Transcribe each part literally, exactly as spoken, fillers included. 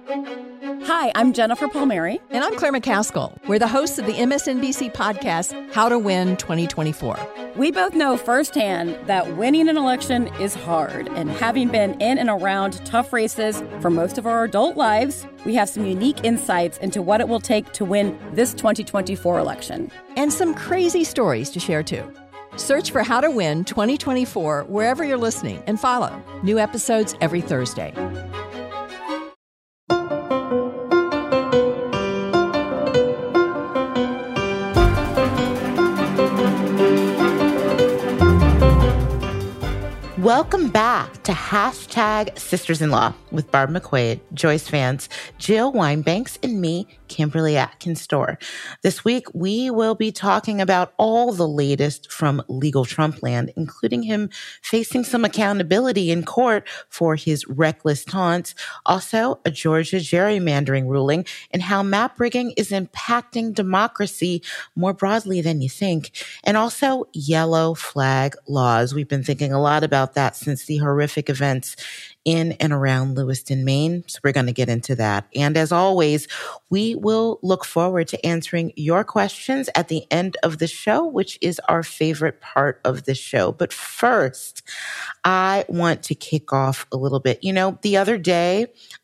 Hi, I'm Jennifer Palmieri. And I'm Claire McCaskill. We're the hosts of the M S N B C podcast, How to Win twenty twenty-four. We both know firsthand that winning an election is hard. And having been in and around tough races for most of our adult lives, we have some unique insights into what it will take to win this twenty twenty-four election. And some crazy stories to share, too. Search for How to Win twenty twenty-four wherever you're listening and follow. New episodes every Thursday. Welcome back to Hashtag Sisters-in-Law with Barb McQuaid, Joyce Vance, Jill Wine-Banks, and me, Kimberly Atkins-Storr. This week, we will be talking about all the latest from legal Trump land, including him facing some accountability in court for his reckless taunts, also a Georgia gerrymandering ruling, and how map rigging is impacting democracy more broadly than you think, and also yellow flag laws. We've been thinking a lot about that since the horrific events in and around Lewiston, Maine. So we're going to get into that. And as always, we will look forward to answering your questions at the end of the show, which is our favorite part of the show. But first, I want to kick off a little bit. You know, the other day,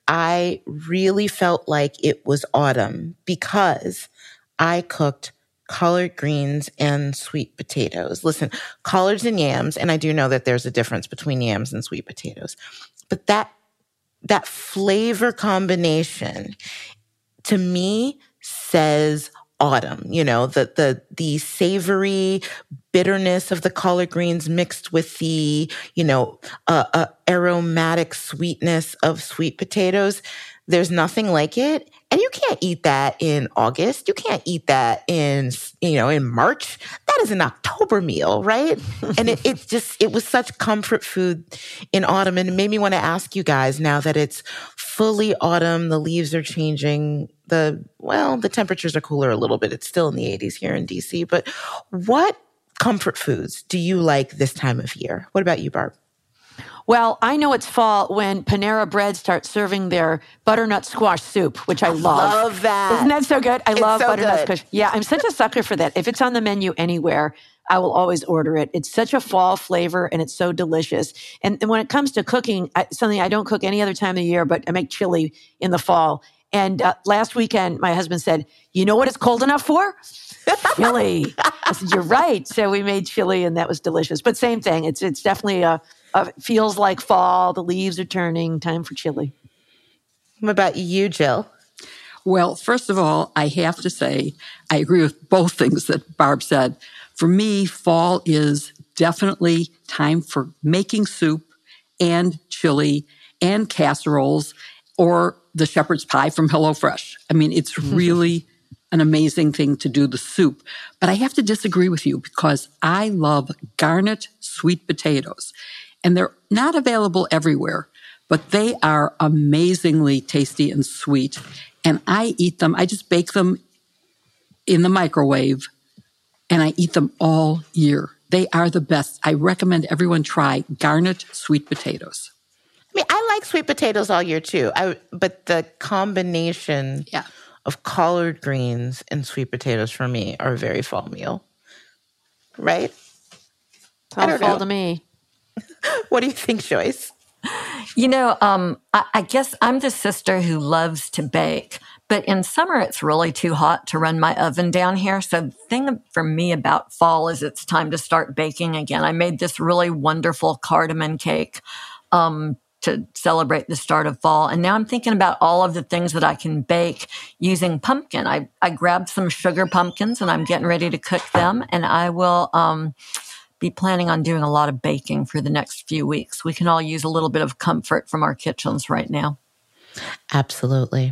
I really felt like it was autumn because I cooked collard greens and sweet potatoes. Listen, collards and yams, and I do know that there's a difference between yams and sweet potatoes, but that that flavor combination to me says autumn. You know, the the the savory bitterness of the collard greens mixed with the, you know, uh, uh, aromatic sweetness of sweet potatoes. There's nothing like it. And you can't eat that in August. You can't eat that in, you know, in March. That is an October meal, right? And it, it just, it was such comfort food in autumn. And it made me want to ask you guys, now that it's fully autumn, the leaves are changing, the, well, the temperatures are cooler a little bit. It's still in the eighties here in D C. But what comfort foods do you like this time of year? What about you, Barb? Well, I know it's fall when Panera Bread starts serving their butternut squash soup, which I love. I love that. Isn't that so good? I it's love so butternut good. squash. Yeah, I'm such a sucker for that. If it's on the menu anywhere, I will always order it. It's such a fall flavor and it's so delicious. And, and when it comes to cooking, I, something I don't cook any other time of the year, but I make chili in the fall. And uh, last weekend, my husband said, you know what it's cold enough for? Chili. I said, you're right. So we made chili and that was delicious. But same thing. It's it's definitely a, a feels like fall. The leaves are turning. Time for chili. What about you, Jill? Well, first of all, I have to say, I agree with both things that Barb said. For me, fall is definitely time for making soup and chili and casseroles or the shepherd's pie from HelloFresh. I mean, it's really an amazing thing to do the soup. But I have to disagree with you because I love garnet sweet potatoes. And they're not available everywhere, but they are amazingly tasty and sweet. And I eat them, I just bake them in the microwave and I eat them all year. They are the best. I recommend everyone try garnet sweet potatoes. I mean, I like sweet potatoes all year too. I, but the combination yeah. of collard greens and sweet potatoes for me are a very fall meal. Right? Sounds fall to me. What do you think, Joyce? You know, um, I, I guess I'm the sister who loves to bake, but in summer it's really too hot to run my oven down here. So the thing for me about fall is it's time to start baking again. I made this really wonderful cardamom cake um, to celebrate the start of fall. And now I'm thinking about all of the things that I can bake using pumpkin. I, I grabbed some sugar pumpkins and I'm getting ready to cook them. And I will um, be planning on doing a lot of baking for the next few weeks. We can all use a little bit of comfort from our kitchens right now. Absolutely.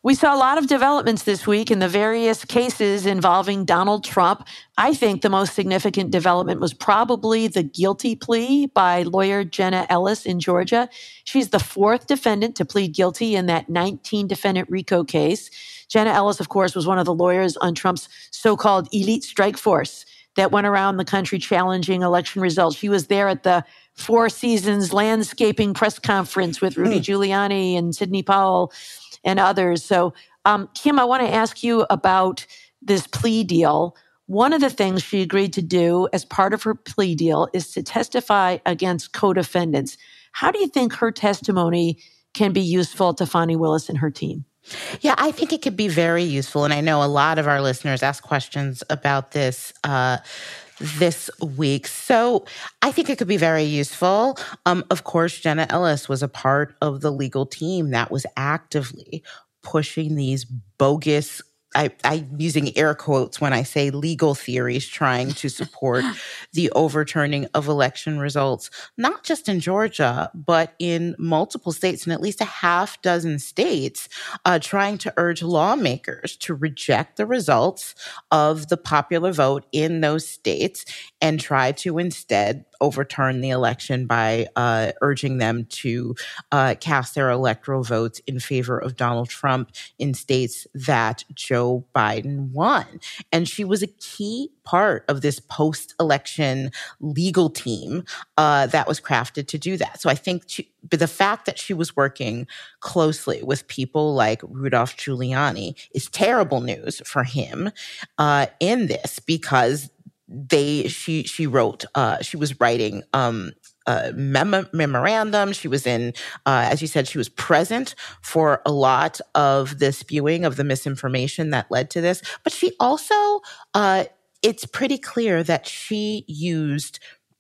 We saw a lot of developments this week in the various cases involving Donald Trump. I think the most significant development was probably the guilty plea by lawyer Jenna Ellis in Georgia. She's the fourth defendant to plead guilty in that nineteen defendant RICO case. Jenna Ellis, of course, was one of the lawyers on Trump's so-called elite strike force that went around the country challenging election results. She was there at the Four Seasons landscaping press conference with Rudy Giuliani and Sidney Powell and others. So, um, Kim, I want to ask you about this plea deal. One of the things she agreed to do as part of her plea deal is to testify against co-defendants. How do you think her testimony can be useful to Fani Willis and her team? Yeah, I think it could be very useful. And I know a lot of our listeners ask questions about this uh, this week. So I think it could be very useful. Um, of course, Jenna Ellis was a part of the legal team that was actively pushing these bogus, I, I'm using air quotes when I say legal theories, trying to support the overturning of election results, not just in Georgia, but in multiple states, in at least a half dozen states, uh, trying to urge lawmakers to reject the results of the popular vote in those states and try to instead overturn the election by uh, urging them to uh, cast their electoral votes in favor of Donald Trump in states that Joe Biden won. And she was a key part of this post-election legal team uh, that was crafted to do that. So I think she, but the fact that she was working closely with people like Rudolph Giuliani is terrible news for him uh, in this, because they she she wrote uh, she was writing um, a mem- memorandum. She was in, uh, as you said, she was present for a lot of the spewing of the misinformation that led to this. But she also, uh, it's pretty clear that she used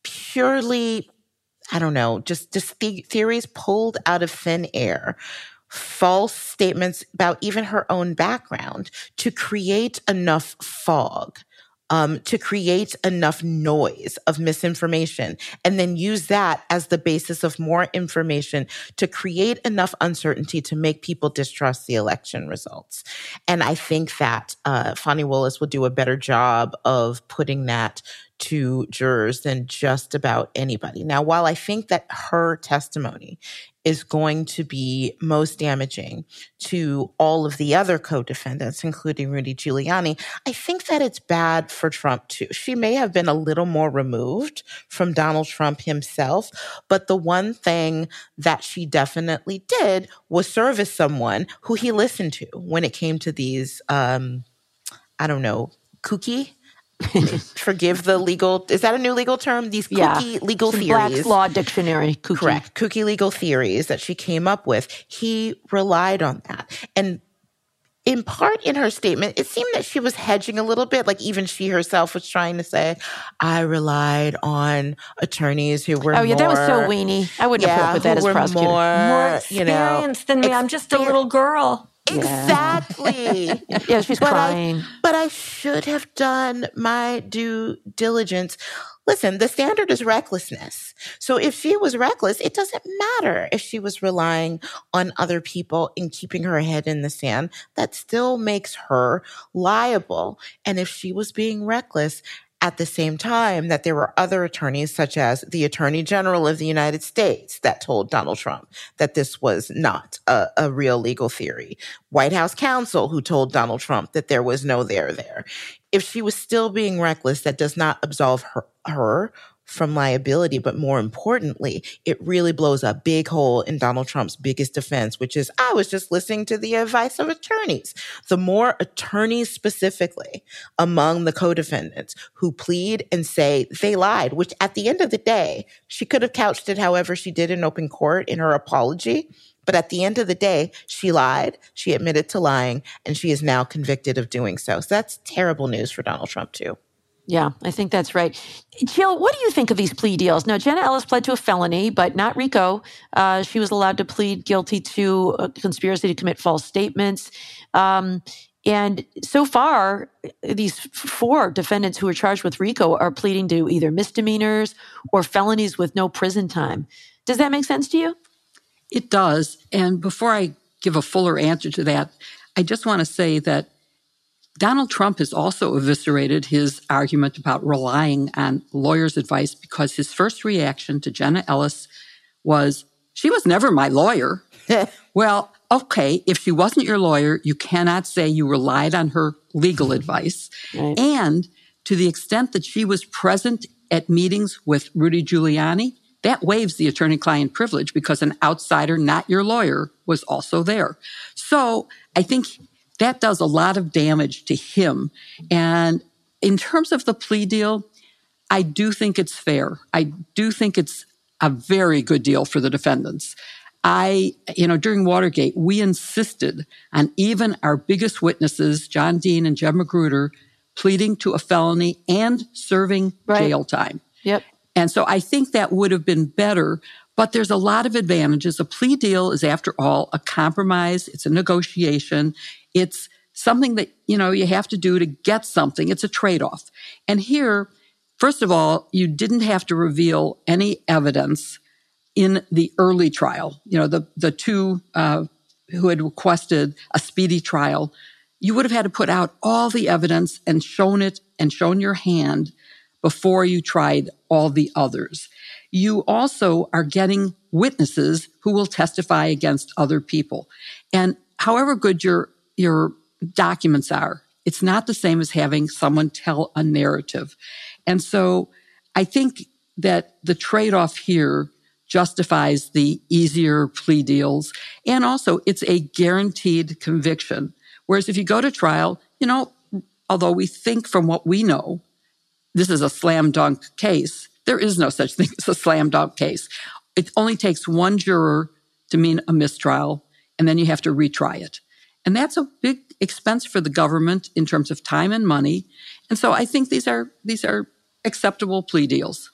purely, I don't know, just just the- theories pulled out of thin air, false statements about even her own background to create enough fog. Um, to create enough noise of misinformation, and then use that as the basis of more information to create enough uncertainty to make people distrust the election results. And I think that uh, Fani Willis will do a better job of putting that to jurors than just about anybody. Now, while I think that her testimony is going to be most damaging to all of the other co-defendants, including Rudy Giuliani, I think that it's bad for Trump too. She may have been a little more removed from Donald Trump himself, but the one thing that she definitely did was serve as someone who he listened to when it came to these, um, I don't know, kooky Forgive the legal, is that a new legal term? These kooky yeah. legal Some theories. Black's Law Dictionary. Kooky. Correct. Kooky legal theories that she came up with. He relied on that. And in part in her statement, it seemed that she was hedging a little bit. Like even she herself was trying to say, I relied on attorneys who were Oh, yeah, more, that was so weenie. I wouldn't yeah, have put up with that as who a were prosecutor. more, More you know, experienced than me. I'm just a exper- little girl. Exactly. Yeah, she's but crying. I, but I should have done my due diligence. Listen, the standard is recklessness. So if she was reckless, it doesn't matter if she was relying on other people and keeping her head in the sand. That still makes her liable. And if she was being reckless, at the same time that there were other attorneys, such as the Attorney General of the United States, that told Donald Trump that this was not a, a real legal theory. White House counsel who told Donald Trump that there was no there there. If she was still being reckless, that does not absolve her, her from liability, but more importantly, it really blows a big hole in Donald Trump's biggest defense, which is, I was just listening to the advice of attorneys. The more attorneys specifically among the co-defendants who plead and say they lied, which at the end of the day, she could have couched it however she did in open court in her apology. But at the end of the day, she lied, she admitted to lying, and she is now convicted of doing so. So that's terrible news for Donald Trump too. Yeah, I think that's right. Jill, what do you think of these plea deals? Now, Jenna Ellis pled to a felony, but not RICO. Uh, she was allowed to plead guilty to a conspiracy to commit false statements. Um, and so far, these four defendants who are charged with RICO are pleading to either misdemeanors or felonies with no prison time. Does that make sense to you? It does. And before I give a fuller answer to that, I just want to say that Donald Trump has also eviscerated his argument about relying on lawyers' advice because his first reaction to Jenna Ellis was, she was never my lawyer. Well, okay, if she wasn't your lawyer, you cannot say you relied on her legal advice. Right. And to the extent that she was present at meetings with Rudy Giuliani, that waives the attorney-client privilege because an outsider, not your lawyer, was also there. So I think that does a lot of damage to him. And in terms of the plea deal, I do think it's fair. I do think it's a very good deal for the defendants. I, you know, during Watergate, we insisted on even our biggest witnesses, John Dean and Jeb Magruder, pleading to a felony and serving right. jail time. Yep. And so I think that would have been better, but there's a lot of advantages. A plea deal is, after all, a compromise. It's a negotiation. It's something that, you know, you have to do to get something. It's a trade-off. And here, first of all, you didn't have to reveal any evidence in the early trial. You know, the, the two uh, who had requested a speedy trial, you would have had to put out all the evidence and shown it and shown your hand before you tried all the others. You also are getting witnesses who will testify against other people. And however good your, your documents are, it's not the same as having someone tell a narrative. And so I think that the trade-off here justifies the easier plea deals. And also, it's a guaranteed conviction. Whereas if you go to trial, you know, although we think from what we know, this is a slam dunk case, there is no such thing as a slam dunk case. It only takes one juror to mean a mistrial, and then you have to retry it. And that's a big expense for the government in terms of time and money. And so I think these are these are acceptable plea deals.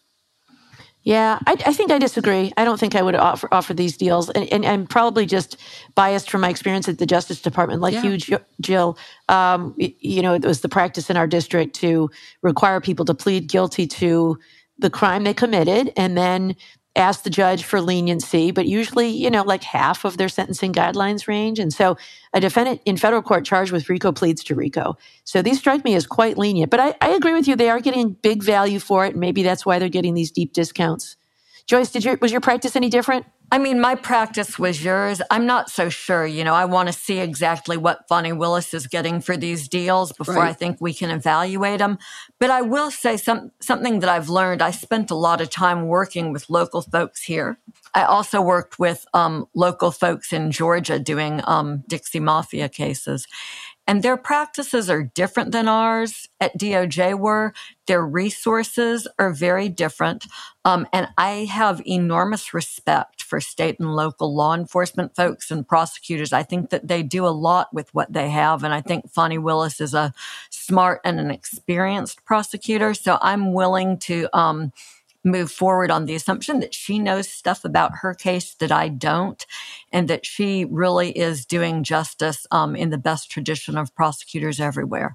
Yeah, I, I think I disagree. I don't think I would offer offer these deals. And, and I'm probably just biased from my experience at the Justice Department. Like yeah. you, Jill, um, you know, it was the practice in our district to require people to plead guilty to the crime they committed and then ask the judge for leniency, but usually, you know, like half of their sentencing guidelines range. And so a defendant in federal court charged with RICO pleads to RICO. So these strike me as quite lenient. But I, I agree with you. They are getting big value for it. And maybe that's why they're getting these deep discounts. Joyce, did your, was your practice any different? I mean, my practice was yours. I'm not so sure. You know, I want to see exactly what Fani Willis is getting for these deals before right. I think we can evaluate them. But I will say some, something that I've learned. I spent a lot of time working with local folks here. I also worked with um, local folks in Georgia doing um, Dixie Mafia cases. And their practices are different than ours at D O J were. Their resources are very different. Um, and I have enormous respect for state and local law enforcement folks and prosecutors. I think that they do a lot with what they have. And I think Fani Willis is a smart and an experienced prosecutor. So I'm willing to um, move forward on the assumption that she knows stuff about her case that I don't, and that she really is doing justice um, in the best tradition of prosecutors everywhere.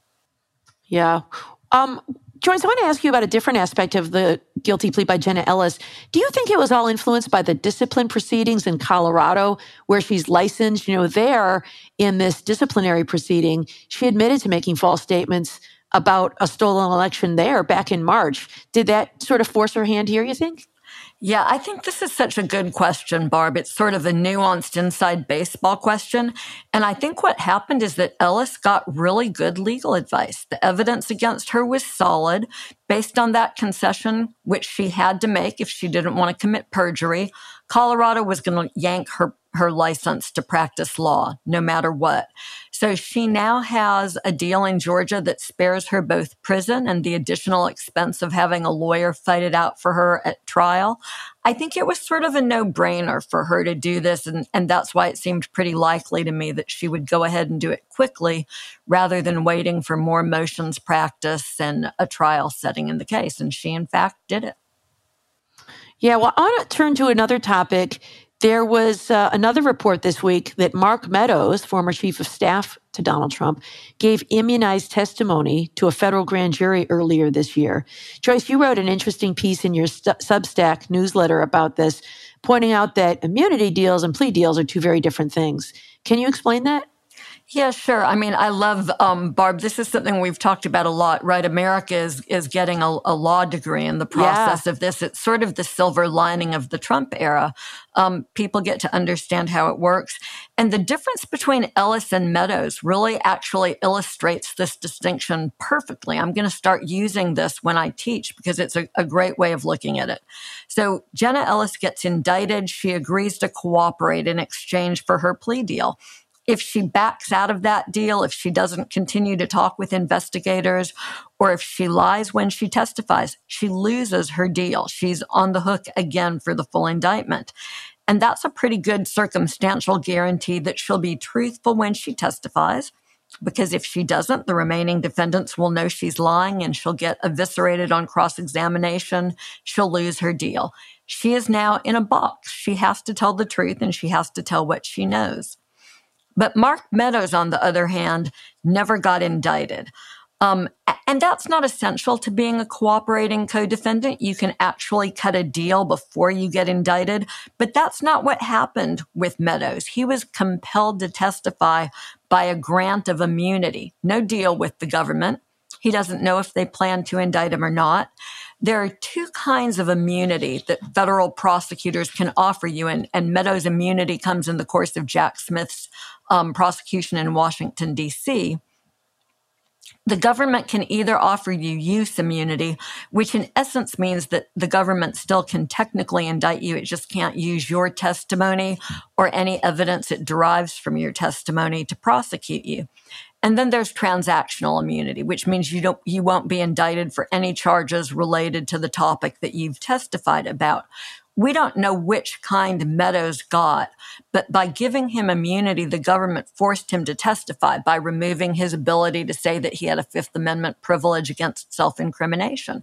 Yeah. Um, Joyce, I want to ask you about a different aspect of the guilty plea by Jenna Ellis. Do you think it was all influenced by the discipline proceedings in Colorado, where she's licensed? You know, there in this disciplinary proceeding, she admitted to making false statements about a stolen election there back in March. Did that sort of force her hand here, you think? Yeah, I think this is such a good question, Barb. It's sort of a nuanced inside baseball question. And I think what happened is that Ellis got really good legal advice. The evidence against her was solid. Based on that concession, which she had to make if she didn't want to commit perjury, Colorado was going to yank her, her license to practice law, no matter what. So she now has a deal in Georgia that spares her both prison and the additional expense of having a lawyer fight it out for her at trial. I think it was sort of a no-brainer for her to do this, and, and that's why it seemed pretty likely to me that she would go ahead and do it quickly rather than waiting for more motions practice and a trial setting in the case. And she, in fact, did it. Yeah, well, I want to turn to another topic. There was uh, another report this week that Mark Meadows, former chief of staff to Donald Trump, gave immunized testimony to a federal grand jury earlier this year. Joyce, you wrote an interesting piece in your st- Substack newsletter about this, pointing out that immunity deals and plea deals are two very different things. Can you explain that? Yeah, sure. I mean, I love, um, Barb, this is something we've talked about a lot, right? America is, is getting a, a law degree in the process Yeah. of this. It's sort of the silver lining of the Trump era. Um, people get to understand how it works. And the difference between Ellis and Meadows really actually illustrates this distinction perfectly. I'm going to start using this when I teach because it's a, a great way of looking at it. So Jenna Ellis gets indicted. She agrees to cooperate in exchange for her plea deal. If she backs out of that deal, if she doesn't continue to talk with investigators, or if she lies when she testifies, she loses her deal. She's on the hook again for the full indictment. And that's a pretty good circumstantial guarantee that she'll be truthful when she testifies, because if she doesn't, the remaining defendants will know she's lying and she'll get eviscerated on cross-examination. She'll lose her deal. She is now in a box. She has to tell the truth and she has to tell what she knows. But Mark Meadows, on the other hand, never got indicted. Um, and that's not essential to being a cooperating co-defendant. You can actually cut a deal before you get indicted. But that's not what happened with Meadows. He was compelled to testify by a grant of immunity. No deal with the government. He doesn't know if they plan to indict him or not. There are two kinds of immunity that federal prosecutors can offer you, and, and Meadows' immunity comes in the course of Jack Smith's um, prosecution in Washington, D C The government can either offer you use immunity, which in essence means that the government still can technically indict you. It just can't use your testimony or any evidence it derives from your testimony to prosecute you. And then there's transactional immunity, which means you don't, you won't be indicted for any charges related to the topic that you've testified about. We don't know which kind Meadows got, but by giving him immunity, the government forced him to testify by removing his ability to say that he had a Fifth Amendment privilege against self-incrimination.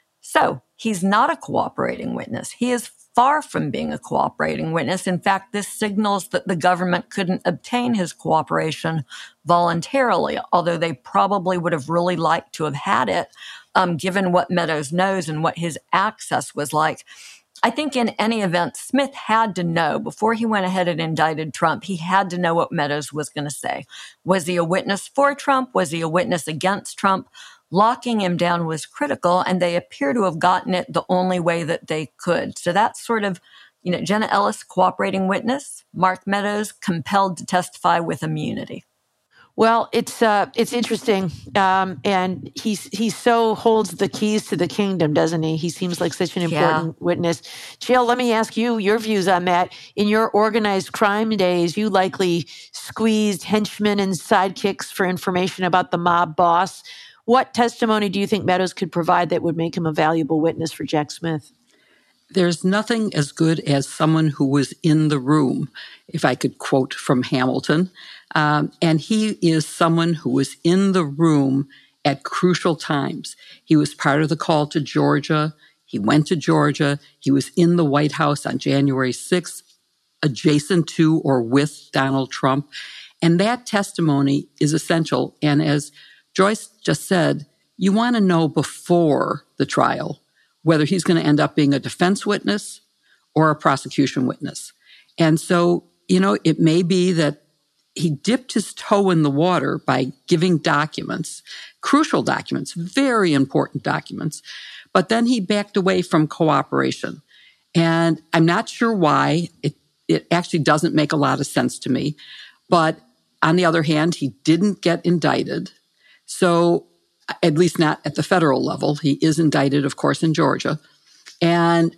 So he's not a cooperating witness. He is far from being a cooperating witness. In fact, this signals that the government couldn't obtain his cooperation voluntarily, although they probably would have really liked to have had it, um, given what Meadows knows and what his access was like. I think in any event, Smith had to know, before he went ahead and indicted Trump, he had to know what Meadows was going to say. Was he a witness for Trump? Was he a witness against Trump? Locking him down was critical, and they appear to have gotten it the only way that they could. So that's sort of, you know, Jenna Ellis, cooperating witness, Mark Meadows, compelled to testify with immunity. Well, it's uh, it's interesting, um, and he's he so holds the keys to the kingdom, doesn't he? He seems like such an important yeah. witness. Jill, let me ask you your views on that. In your organized crime days, you likely squeezed henchmen and sidekicks for information about the mob boss. What testimony do you think Meadows could provide that would make him a valuable witness for Jack Smith? There's nothing as good as someone who was in the room, if I could quote from Hamilton. Um, and he is someone who was in the room at crucial times. He was part of the call to Georgia. He went to Georgia. He was in the White House on January sixth, adjacent to or with Donald Trump. And that testimony is essential. And as Joyce just said, you want to know before the trial whether he's going to end up being a defense witness or a prosecution witness. And so, you know, it may be that he dipped his toe in the water by giving documents, crucial documents, very important documents, but then he backed away from cooperation. And I'm not sure why. It, it actually doesn't make a lot of sense to me. But on the other hand, he didn't get indicted. So at least not at the federal level. He is indicted, of course, in Georgia. And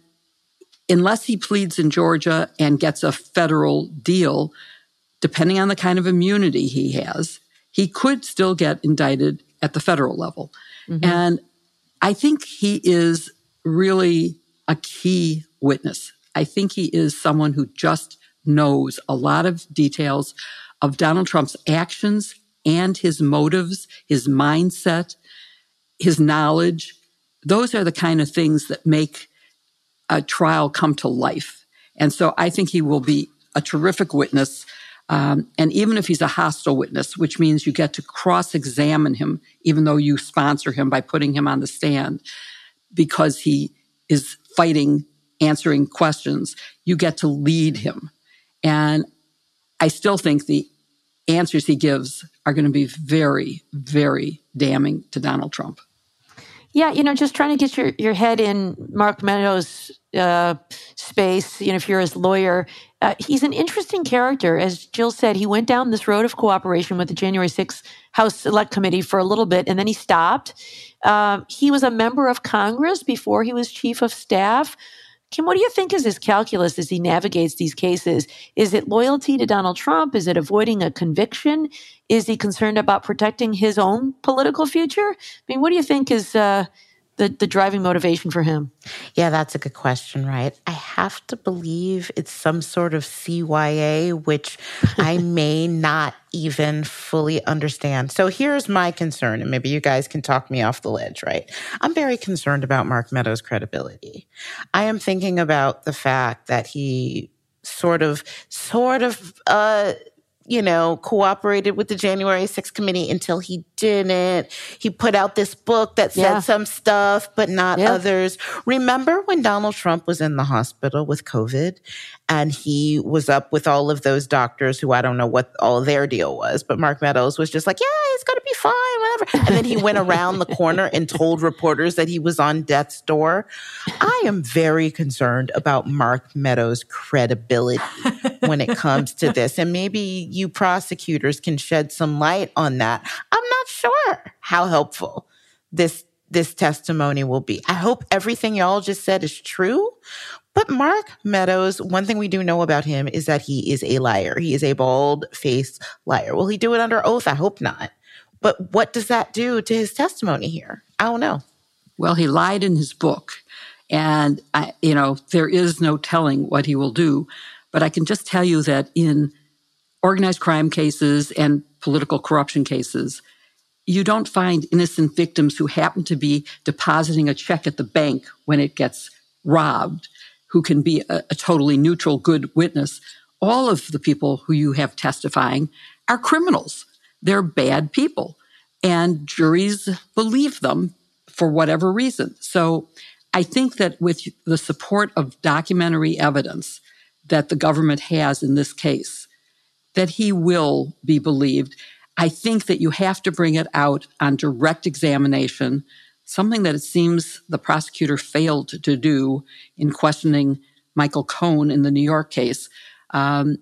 unless he pleads in Georgia and gets a federal deal, depending on the kind of immunity he has, he could still get indicted at the federal level. Mm-hmm. And I think he is really a key witness. I think he is someone who just knows a lot of details of Donald Trump's actions and his motives, his mindset, his knowledge. Those are the kind of things that make a trial come to life. And so I think he will be a terrific witness. Um, and even if he's a hostile witness, which means you get to cross-examine him, even though you sponsor him by putting him on the stand, because he is fighting, answering questions, you get to lead him. And I still think the answers he gives are going to be very, very damning to Donald Trump. Yeah, you know, just trying to get your, your head in Mark Meadows' uh, space, you know, if you're his lawyer, uh, he's an interesting character. As Jill said, he went down this road of cooperation with the January sixth House Select Committee for a little bit, and then he stopped. Um, he was a member of Congress before he was chief of staff. Kim, what do you think is his calculus as he navigates these cases? Is it loyalty to Donald Trump? Is it avoiding a conviction? Is he concerned about protecting his own political future? I mean, what do you think is uh, the, the driving motivation for him? Yeah, that's a good question, right? I have to believe it's some sort of C Y A, which I may not even fully understand. So here's my concern, and maybe you guys can talk me off the ledge, right? I'm very concerned about Mark Meadows' credibility. I am thinking about the fact that he sort of, sort of, uh, you know, cooperated with the January sixth committee until he didn't. He put out this book that said Yeah. some stuff, but not Yeah. others. Remember when Donald Trump was in the hospital with COVID and he was up with all of those doctors who I don't know what all their deal was, but Mark Meadows was just like, yeah, he's going to be fine, whatever. And then he went around the corner and told reporters that he was on death's door. I am very concerned about Mark Meadows' credibility when it comes to this. And maybe you prosecutors can shed some light on that. I'm not sure how helpful this this testimony will be. I hope everything y'all just said is true. But Mark Meadows, one thing we do know about him is that he is a liar. He is a bald-faced liar. Will he do it under oath? I hope not. But what does that do to his testimony here? I don't know. Well, he lied in his book. And, I, you know, there is no telling what he will do. But I can just tell you that in organized crime cases and political corruption cases, you don't find innocent victims who happen to be depositing a check at the bank when it gets robbed, who can be a, a totally neutral, good witness. All of the people who you have testifying are criminals. They're bad people. And juries believe them for whatever reason. So I think that with the support of documentary evidence that the government has in this case, that he will be believed. I think that you have to bring it out on direct examination, something that it seems the prosecutor failed to do in questioning Michael Cohen in the New York case. Um,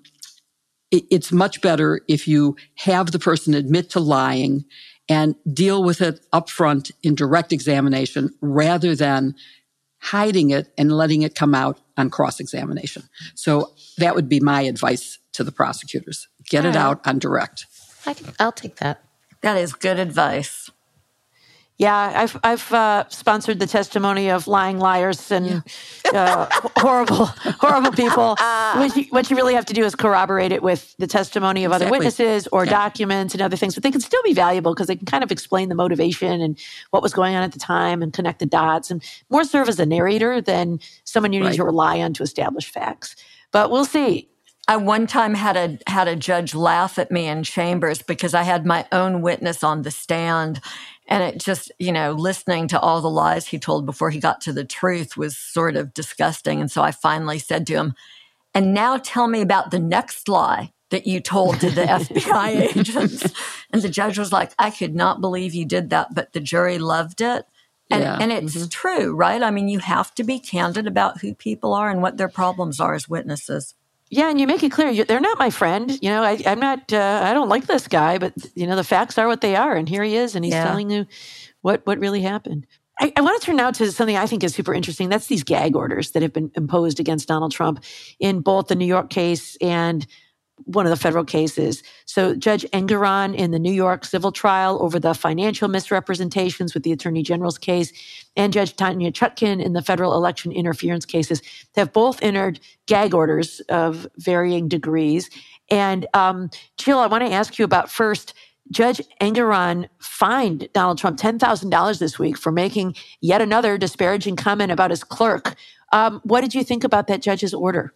it, it's much better if you have the person admit to lying and deal with it up front in direct examination rather than hiding it and letting it come out on cross-examination. So that would be my advice to the prosecutors. Get it out on direct. I can, I'll take that. That is good advice. Yeah, I've I've uh, sponsored the testimony of lying liars and uh, horrible horrible people. What you, what you really have to do is corroborate it with the testimony of Exactly. other witnesses or Yeah. documents and other things. But they can still be valuable because they can kind of explain the motivation and what was going on at the time and connect the dots and more serve as a narrator than someone you need Right. to rely on to establish facts. But we'll see. I one time had a had a judge laugh at me in chambers because I had my own witness on the stand. And it just, you know, listening to all the lies he told before he got to the truth was sort of disgusting. And so I finally said to him, and now tell me about the next lie that you told to the F B I agents. And the judge was like, I could not believe you did that, but the jury loved it. And, Yeah. and it's true, right? I mean, you have to be candid about who people are and what their problems are as witnesses. Yeah, and you make it clear you, they're not my friend. You know, I, I'm not. Uh, I don't like this guy, but you know, the facts are what they are, and here he is, and he's Yeah. telling you what what really happened. I, I want to turn now to something I think is super interesting. That's these gag orders that have been imposed against Donald Trump in both the New York case and one of the federal cases. So Judge Engoron in the New York civil trial over the financial misrepresentations with the Attorney General's case, and Judge Tanya Chutkin in the federal election interference cases have both entered gag orders of varying degrees. And um, Jill, I want to ask you about first, Judge Engoron fined Donald Trump ten thousand dollars this week for making yet another disparaging comment about his clerk. Um, what did you think about that judge's order?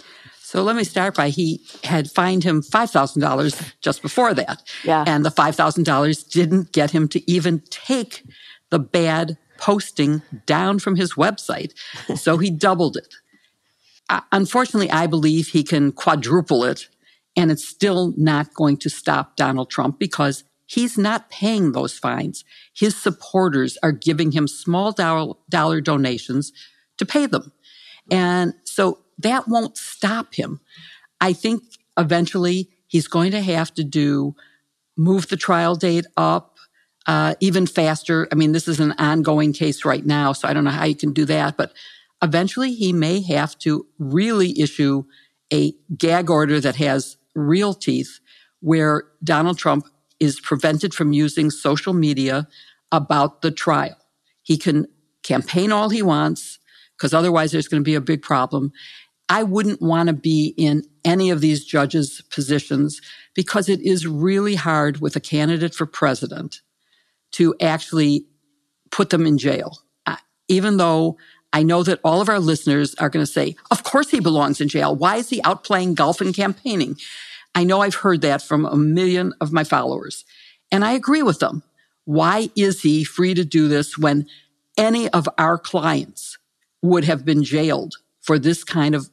So let me start by he had fined him five thousand dollars just before that. Yeah. And the five thousand dollars didn't get him to even take the bad posting down from his website. So he doubled it. Uh, unfortunately, I believe he can quadruple it And it's still not going to stop Donald Trump because he's not paying those fines. His supporters are giving him small dollar, dollar donations to pay them. And so that won't stop him. I think eventually he's going to have to do, move the trial date up uh, even faster. I mean, this is an ongoing case right now, so I don't know how you can do that. But eventually he may have to really issue a gag order that has real teeth, where Donald Trump is prevented from using social media about the trial. He can campaign all he wants, because otherwise there's going to be a big problem. I wouldn't want to be in any of these judges' positions, because it is really hard with a candidate for president to actually put them in jail. Uh, even though I know that all of our listeners are going to say, of course he belongs in jail. Why is he out playing golf and campaigning? I know I've heard that from a million of my followers, and I agree with them. Why is he free to do this when any of our clients would have been jailed for this kind of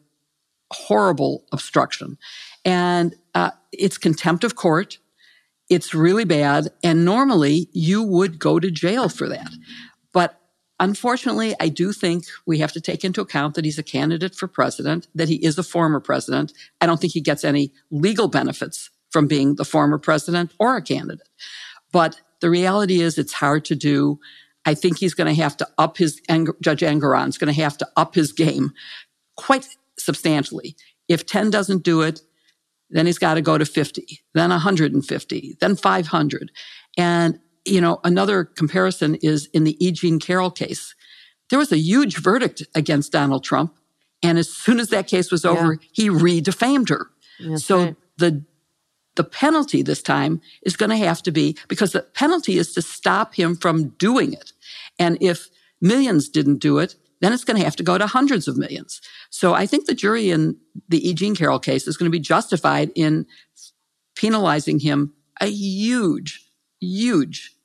horrible obstruction? And uh, it's contempt of court. It's really bad. And normally you would go to jail for that. But unfortunately, I do think we have to take into account that he's a candidate for president, that he is a former president. I don't think he gets any legal benefits from being the former president or a candidate. But the reality is it's hard to do. I think he's going to have to up his, Judge Engoron's going to have to up his game quite substantially. If ten doesn't do it, then he's got to go to fifty, then one hundred fifty, then five hundred. And, you know, another comparison is in the E. Jean Carroll case. There was a huge verdict against Donald Trump. And as soon as that case was over, yeah. he re-defamed her. That's so right. the The penalty this time is going to have to be, because the penalty is to stop him from doing it. And if millions didn't do it, then it's going to have to go to hundreds of millions. So I think the jury in the E. Jean Carroll case is going to be justified in penalizing him a huge, huge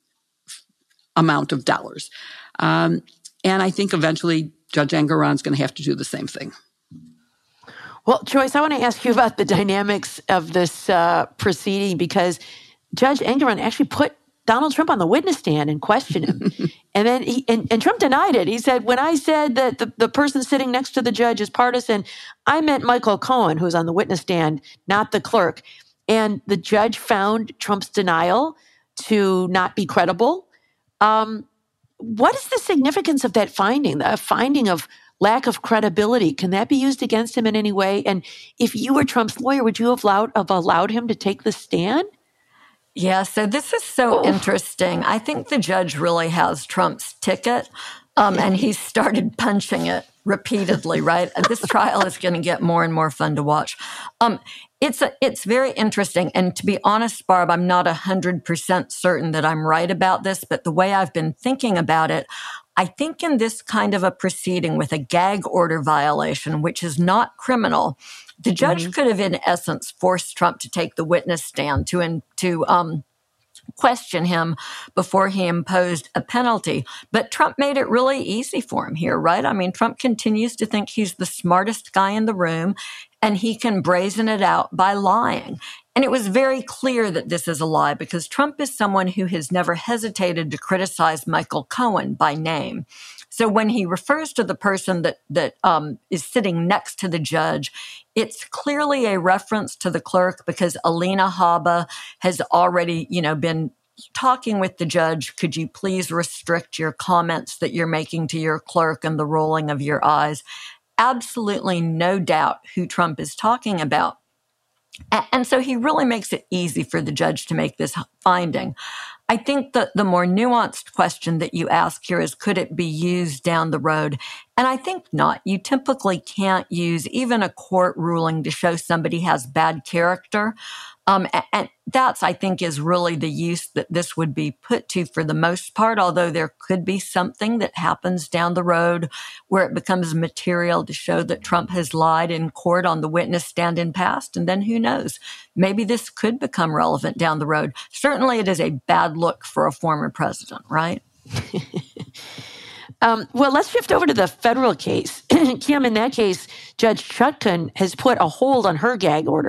amount of dollars. Um, and I think eventually Judge Engoron's going to have to do the same thing. Well, Joyce, I want to ask you about the dynamics of this uh, proceeding, because Judge Engoron actually put Donald Trump on the witness stand and questioned him. and then he, and, and Trump denied it. He said, when I said that the, the person sitting next to the judge is partisan, I meant Michael Cohen, who's on the witness stand, not the clerk. And the judge found Trump's denial to not be credible. Um, what is the significance of that finding, the finding of lack of credibility? Can that be used against him in any way? And if you were Trump's lawyer, would you have allowed, have allowed him to take the stand? Yeah, so this is so oh. interesting. I think the judge really has Trump's ticket, um, and he started punching it repeatedly, right? This trial is going to get more and more fun to watch. Um, it's a, it's very interesting. And to be honest, Barb, I'm not one hundred percent certain that I'm right about this, but the way I've been thinking about it, I think in this kind of a proceeding with a gag order violation, which is not criminal, the judge mm-hmm. could have, in essence, forced Trump to take the witness stand to in, to um, question him before he imposed a penalty. But Trump made it really easy for him here, right? I mean, Trump continues to think he's the smartest guy in the room, and he can brazen it out by lying. And it was very clear that this is a lie, because Trump is someone who has never hesitated to criticize Michael Cohen by name. So when he refers to the person that that um, is sitting next to the judge, it's clearly a reference to the clerk, because Alina Habba has already, you know, been talking with the judge. Could you please restrict your comments that you're making to your clerk and the rolling of your eyes? Absolutely no doubt who Trump is talking about. And so he really makes it easy for the judge to make this finding. I think that the more nuanced question that you ask here is, could it be used down the road? And I think not. You typically can't use even a court ruling to show somebody has bad character. Um, and that's, I think, is really the use that this would be put to for the most part, although there could be something that happens down the road where it becomes material to show that Trump has lied in court on the witness stand in past. And then who knows? Maybe this could become relevant down the road. Certainly it is a bad look for a former president, right? Um, well, let's shift over to the federal case. Kim, in that case, Judge Chutkan has put a hold on her gag order,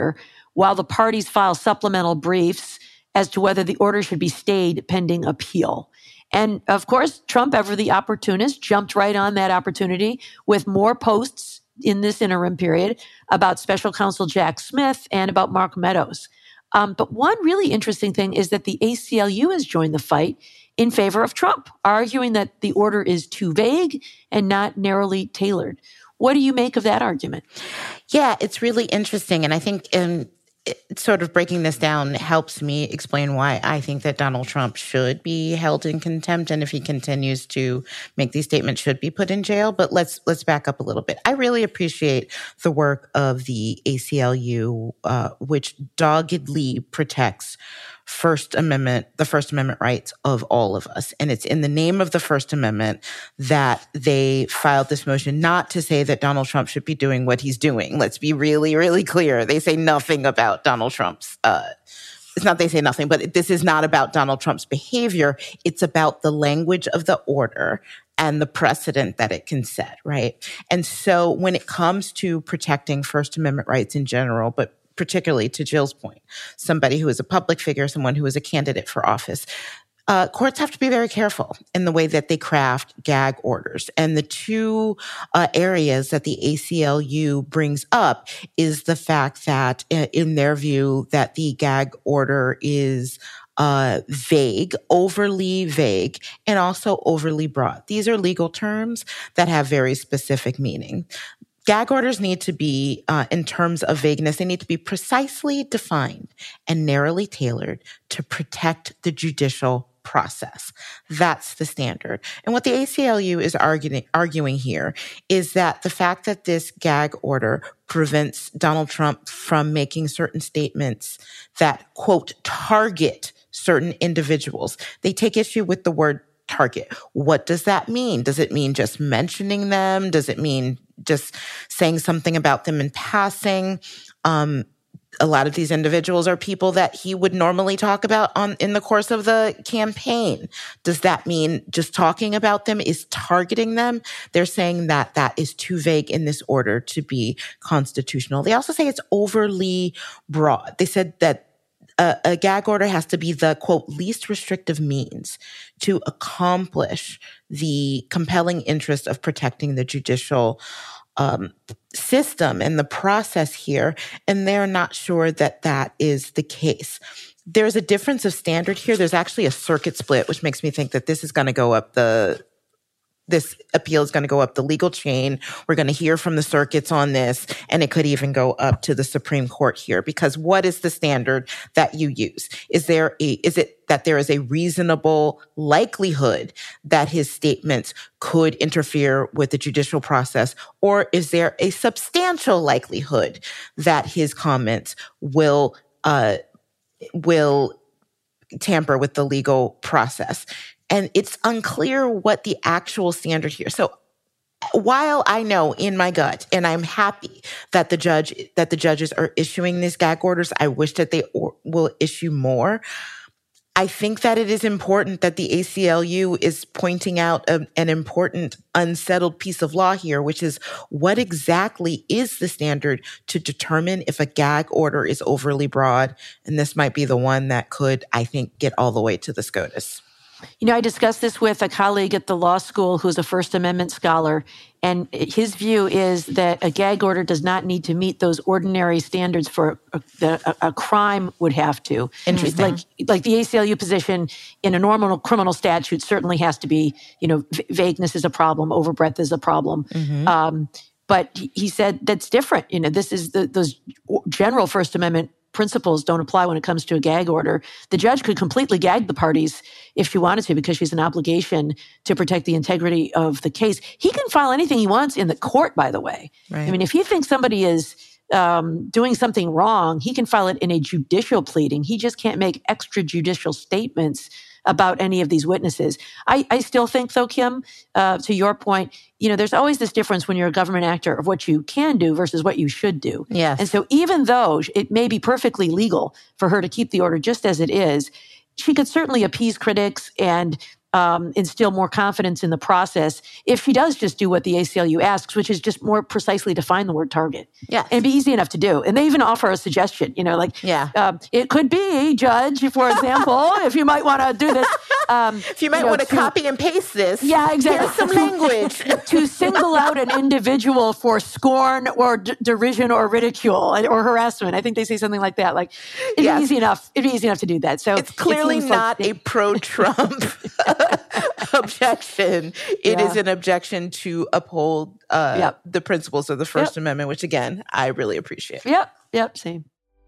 while the parties file supplemental briefs as to whether the order should be stayed pending appeal. And of course, Trump, ever the opportunist, jumped right on that opportunity with more posts in this interim period about special counsel Jack Smith and about Mark Meadows. Um, but one really interesting thing is that the A C L U has joined the fight in favor of Trump, arguing that the order is too vague and not narrowly tailored. What do you make of that argument? Yeah, it's really interesting. And I think in it, sort of breaking this down helps me explain why I think that Donald Trump should be held in contempt, and if he continues to make these statements, should be put in jail. But let's let's back up a little bit. I really appreciate the work of the A C L U, uh, which doggedly protects First Amendment, the First Amendment rights of all of us. And it's in the name of the First Amendment that they filed this motion, not to say that Donald Trump should be doing what he's doing. Let's be really, really clear. They say nothing about Donald Trump's, uh, it's not they say nothing, but this is not about Donald Trump's behavior. It's about the language of the order and the precedent that it can set, right? And so when it comes to protecting First Amendment rights in general, but particularly to Jill's point, somebody who is a public figure, someone who is a candidate for office, uh, courts have to be very careful in the way that they craft gag orders. And the two uh, areas that the A C L U brings up is the fact that, uh, in their view, that the gag order is uh, vague, overly vague, and also overly broad. These are legal terms that have very specific meaning. Gag orders need to be, uh, in terms of vagueness, they need to be precisely defined and narrowly tailored to protect the judicial process. That's the standard. And what the A C L U is arguing, arguing here is that the fact that this gag order prevents Donald Trump from making certain statements that, quote, target certain individuals. They take issue with the word target. What does that mean? Does it mean just mentioning them? Does it mean just saying something about them in passing? Um, a lot of these individuals are people that he would normally talk about on in the course of the campaign. Does that mean just talking about them is targeting them? They're saying that that is too vague in this order to be constitutional. They also say it's overly broad. They said that A, a gag order has to be the, quote, least restrictive means to accomplish the compelling interest of protecting the judicial um, system and the process here. And they're not sure that that is the case. There's a difference of standard here. There's actually a circuit split, which makes me think that this is going to go up the This appeal is going to go up the legal chain. We're going to hear from the circuits on this, and it could even go up to the Supreme Court here. Because what is the standard that you use? Is there a, is it that there is a reasonable likelihood that his statements could interfere with the judicial process, or is there a substantial likelihood that his comments will uh, will tamper with the legal process? And it's unclear what the actual standard here. So while I know in my gut, and I'm happy that the judge, that the judges are issuing these gag orders, I wish that they or, will issue more. I think that it is important that the A C L U is pointing out a, an important unsettled piece of law here, which is what exactly is the standard to determine if a gag order is overly broad. And this might be the one that could, I think, get all the way to the SCOTUS. You know, I discussed this with a colleague at the law school who's a First Amendment scholar, and his view is that a gag order does not need to meet those ordinary standards for a, that a, a crime would have to. Interesting. Like, like the A C L U position in a normal criminal statute certainly has to be, you know, v- vagueness is a problem, overbreadth is a problem. Mm-hmm. Um, but he said that's different. You know, this is the, those general First Amendment principles don't apply when it comes to a gag order. The judge could completely gag the parties if she wanted to, because she's an obligation to protect the integrity of the case. He can file anything he wants in the court, by the way. Right. I mean, if he thinks somebody is um, doing something wrong, he can file it in a judicial pleading. He just can't make extrajudicial statements about any of these witnesses. I, I still think, though, Kim, uh, to your point, you know, there's always this difference when you're a government actor of what you can do versus what you should do. Yes. And so even though it may be perfectly legal for her to keep the order just as it is, she could certainly appease critics and um, instill more confidence in the process if she does just do what the A C L U asks, which is just more precisely define the word target. Yes. And be easy enough to do. And they even offer a suggestion, you know, like, yeah. um, it could be, Judge, for example, if you might want to do this. Um, if you might you know, want to copy and paste this. Yeah, exactly. Here's some language. To single out an individual for scorn or d- derision or ridicule or harassment. I think they say something like that. Like, it'd yes. be easy enough. It'd be easy enough to do that. So it's clearly it not like a pro-Trump objection. It yeah. is an objection to uphold uh, yep. the principles of the First yep. Amendment, which, again, I really appreciate. Yep. Yep. Same.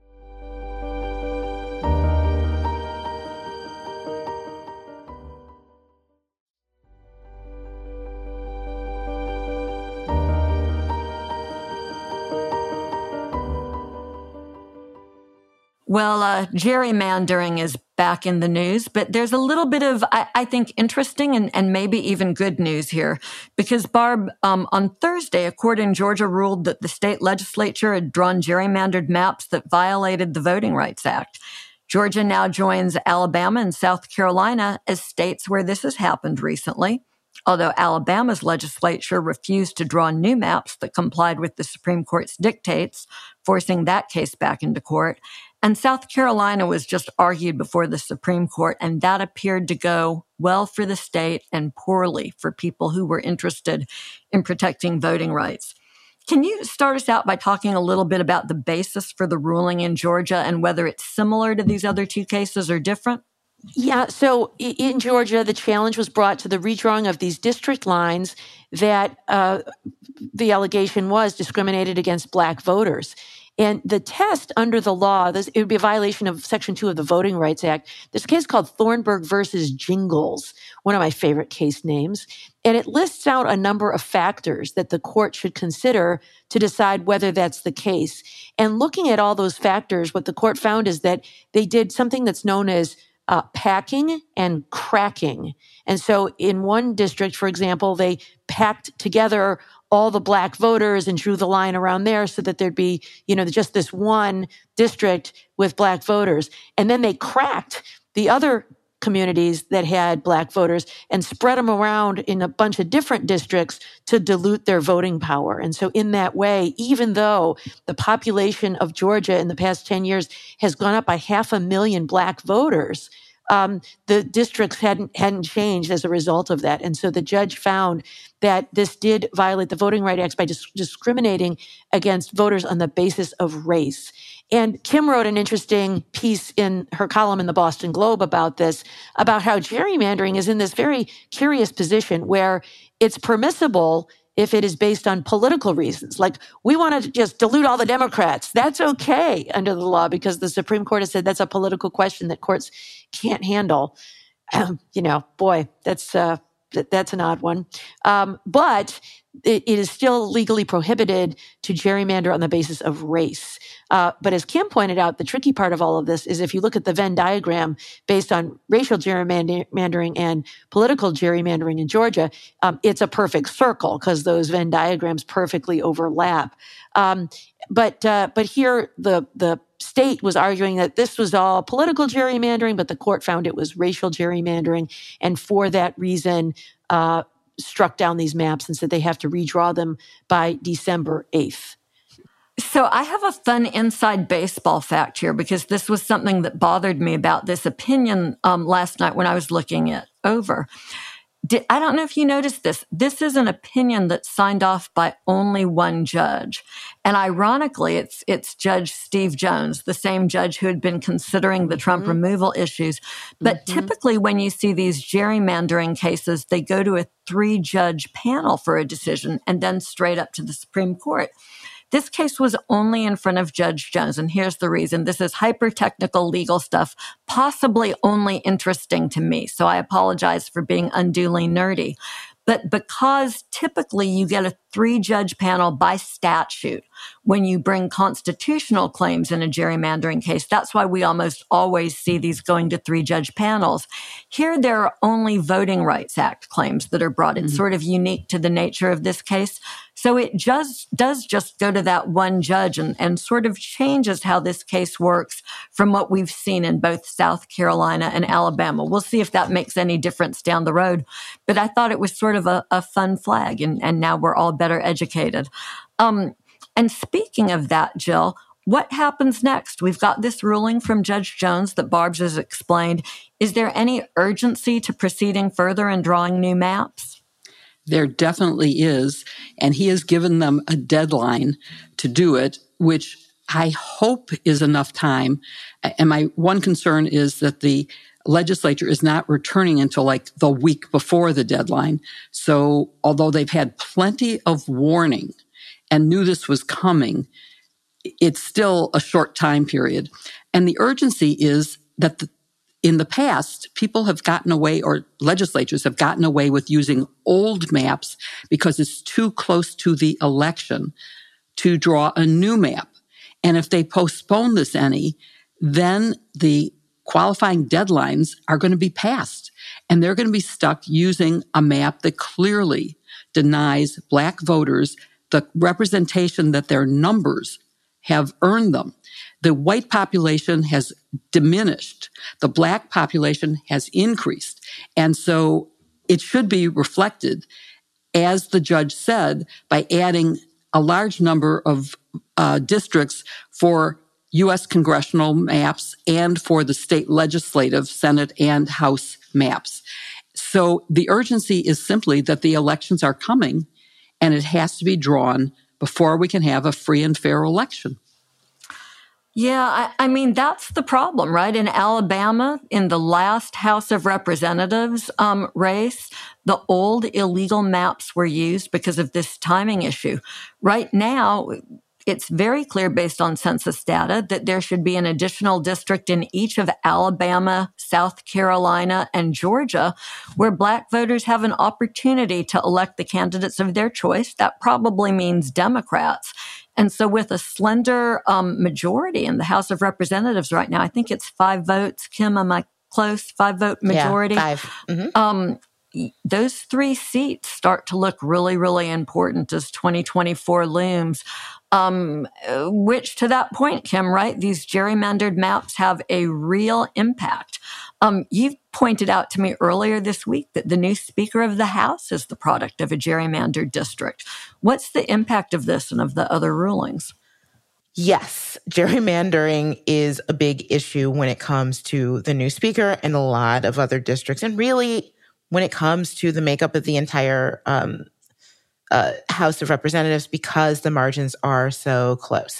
Well, uh, gerrymandering is back in the news, but there's a little bit of, I, I think, interesting and, and maybe even good news here. Because, Barb, um, on Thursday, a court in Georgia ruled that the state legislature had drawn gerrymandered maps that violated the Voting Rights Act. Georgia now joins Alabama and South Carolina as states where this has happened recently, although Alabama's legislature refused to draw new maps that complied with the Supreme Court's dictates, forcing that case back into court. And South Carolina was just argued before the Supreme Court, and that appeared to go well for the state and poorly for people who were interested in protecting voting rights. Can you start us out by talking a little bit about the basis for the ruling in Georgia and whether it's similar to these other two cases or different? Yeah, so in Georgia, the challenge was brought to the redrawing of these district lines that uh, the allegation was discriminated against Black voters. And the test under the law, this, it would be a violation of Section two of the Voting Rights Act. There's a case called Thornburg versus Jingles, one of my favorite case names. And it lists out a number of factors that the court should consider to decide whether that's the case. And looking at all those factors, what the court found is that they did something that's known as uh, packing and cracking. And so in one district, for example, they packed together all the Black voters and drew the line around there so that there'd be, you know, just this one district with Black voters. And then they cracked the other communities that had Black voters and spread them around in a bunch of different districts to dilute their voting power. And so in that way, even though the population of Georgia in the past ten years has gone up by half a million Black voters, Um, the districts hadn't hadn't changed as a result of that. And so the judge found that this did violate the Voting Rights Act by dis- discriminating against voters on the basis of race. And Kim wrote an interesting piece in her column in the Boston Globe about this, about how gerrymandering is in this very curious position where it's permissible if it is based on political reasons. Like, we want to just dilute all the Democrats. That's okay under the law because the Supreme Court has said that's a political question that courts can't handle. Um, you know, boy, that's uh, th- that's an odd one. Um, but it, it is still legally prohibited to gerrymander on the basis of race. Uh, but as Kim pointed out, the tricky part of all of this is if you look at the Venn diagram based on racial gerrymandering and political gerrymandering in Georgia, um, it's a perfect circle because those Venn diagrams perfectly overlap. Um, but uh, but here the the state was arguing that this was all political gerrymandering, but the court found it was racial gerrymandering, and for that reason, uh, struck down these maps and said they have to redraw them by December eighth. So I have a fun inside baseball fact here because this was something that bothered me about this opinion um, last night when I was looking it over. Did, I don't know if you noticed this. This is an opinion that's signed off by only one judge. And ironically, it's it's Judge Steve Jones, the same judge who had been considering the Trump mm-hmm. removal issues. But mm-hmm. typically when you see these gerrymandering cases, they go to a three-judge panel for a decision and then straight up to the Supreme Court. This case was only in front of Judge Jones, and here's the reason. This is hyper-technical legal stuff, possibly only interesting to me, so I apologize for being unduly nerdy. But because typically you get a three-judge panel by statute when you bring constitutional claims in a gerrymandering case, that's why we almost always see these going to three-judge panels. Here, there are only Voting Rights Act claims that are brought in, mm-hmm. sort of unique to the nature of this case. So it just does just go to that one judge and, and sort of changes how this case works from what we've seen in both South Carolina and Alabama. We'll see if that makes any difference down the road. But I thought it was sort of a, a fun flag, and, and now we're all better educated. Um, and speaking of that, Jill, what happens next? We've got this ruling from Judge Jones that Barb's has explained. Is there any urgency to proceeding further and drawing new maps? There definitely is. And he has given them a deadline to do it, which I hope is enough time. And my one concern is that the legislature is not returning until like the week before the deadline. So although they've had plenty of warning and knew this was coming, it's still a short time period. And the urgency is that the, in the past, people have gotten away, or legislatures have gotten away with using old maps because it's too close to the election to draw a new map. And if they postpone this any, then the qualifying deadlines are going to be passed. And they're going to be stuck using a map that clearly denies Black voters the representation that their numbers have earned them. The white population has diminished. The Black population has increased. And so it should be reflected, as the judge said, by adding a large number of uh, districts for U S congressional maps and for the state legislative, Senate and House maps. So the urgency is simply that the elections are coming, and it has to be drawn before we can have a free and fair election. Yeah, I, I mean, that's the problem, right? In Alabama, in the last House of Representatives um, race, the old illegal maps were used because of this timing issue. Right now, it's very clear based on census data that there should be an additional district in each of Alabama, South Carolina, and Georgia where Black voters have an opportunity to elect the candidates of their choice. That probably means Democrats. And so with a slender um, majority in the House of Representatives right now, I think it's five votes. Kim, am I close? Five vote majority? Yeah, five. Mm-hmm. Um, those three seats start to look really, really important as twenty twenty-four looms. Um, which to that point, Kim, right? These gerrymandered maps have a real impact. Um, you pointed out to me earlier this week that the new Speaker of the House is the product of a gerrymandered district. What's the impact of this and of the other rulings? Yes, gerrymandering is a big issue when it comes to the new Speaker and a lot of other districts, and really when it comes to the makeup of the entire um Uh, House of Representatives, because the margins are so close.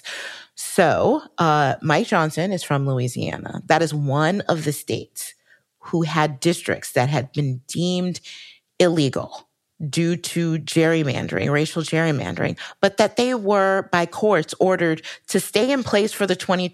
So uh, Mike Johnson is from Louisiana. That is one of the states who had districts that had been deemed illegal due to gerrymandering, racial gerrymandering, but that they were by courts ordered to stay in place for the twenty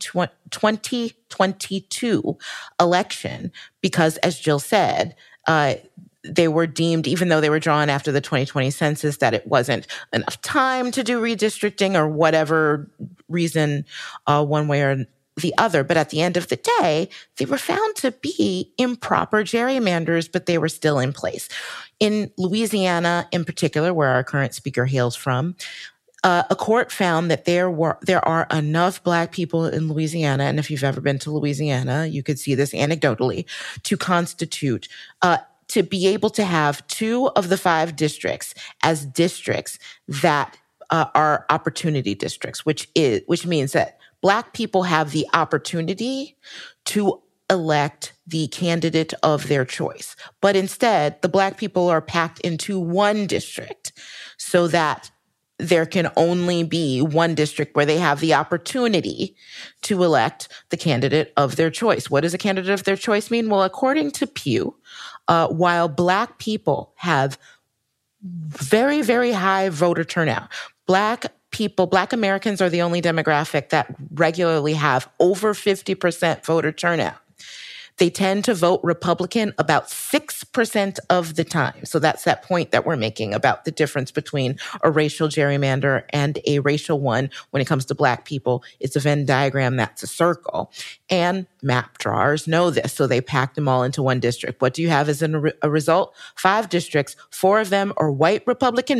twenty-two election because, as Jill said, uh, they were deemed, even though they were drawn after the twenty twenty census, that it wasn't enough time to do redistricting or whatever reason, uh, one way or the other. But at the end of the day, they were found to be improper gerrymanders, but they were still in place. In Louisiana, in particular, where our current speaker hails from, Uh, a court found that there were there are enough Black people in Louisiana, and if you've ever been to Louisiana, you could see this anecdotally, to constitute uh, to be able to have two of the five districts as districts that uh, are opportunity districts, which is which means that Black people have the opportunity to elect the candidate of their choice. But instead, the Black people are packed into one district so that there can only be one district where they have the opportunity to elect the candidate of their choice. What does a candidate of their choice mean? Well, according to Pew, uh, while Black people have very, very high voter turnout, Black people, Black Americans are the only demographic that regularly have over fifty percent voter turnout. They tend to vote Republican about six percent of the time. So that's that point that we're making about the difference between a racial gerrymander and a racial one. When it comes to Black people, it's a Venn diagram that's a circle. And map drawers know this, so they pack them all into one district. What do you have as a result? Five districts, four of them are white Republican men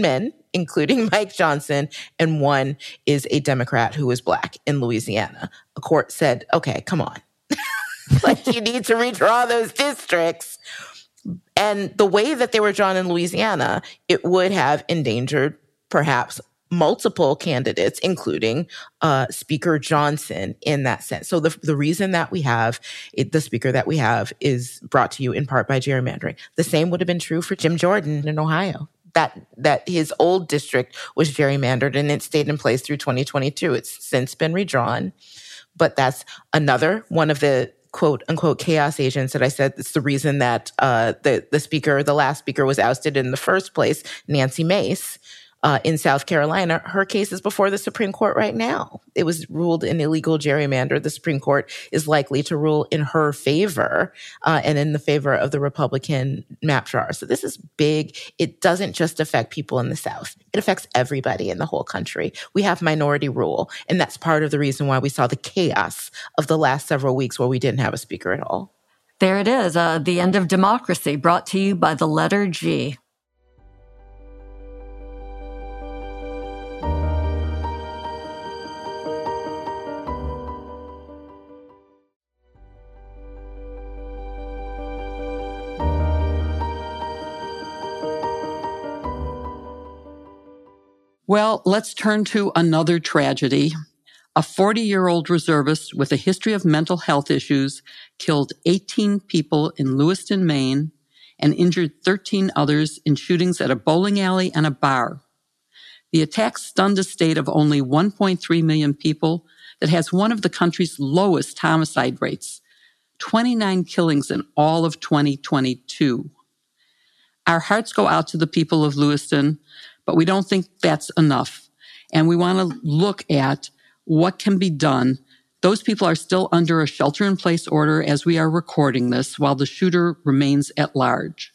including Mike Johnson, and one is a Democrat who is Black in Louisiana. A court said, okay, come on. Like, you need to redraw those districts. And the way that they were drawn in Louisiana, it would have endangered perhaps multiple candidates, including uh, Speaker Johnson in that sense. So the, the reason that we have it, the speaker that we have is brought to you in part by gerrymandering. The same would have been true for Jim Jordan in Ohio. That that his old district was gerrymandered and it stayed in place through twenty twenty-two. It's since been redrawn. But that's another one of the quote unquote chaos agents that I said it's the reason that uh, the, the speaker, the last speaker was ousted in the first place, Nancy Mace. Uh, in South Carolina, her case is before the Supreme Court right now. It was ruled an illegal gerrymander. The Supreme Court is likely to rule in her favor uh, and in the favor of the Republican map drawer. So this is big. It doesn't just affect people in the South. It affects everybody in the whole country. We have minority rule, and that's part of the reason why we saw the chaos of the last several weeks where we didn't have a speaker at all. There it is, uh, the end of democracy, brought to you by the letter G. Well, let's turn to another tragedy. A forty-year-old reservist with a history of mental health issues killed eighteen people in Lewiston, Maine, and injured thirteen others in shootings at a bowling alley and a bar. The attack stunned a state of only one point three million people that has one of the country's lowest homicide rates, twenty-nine killings in all of twenty twenty-two. Our hearts go out to the people of Lewiston, but we don't think that's enough. And we want to look at what can be done. Those people are still under a shelter-in-place order as we are recording this, while the shooter remains at large.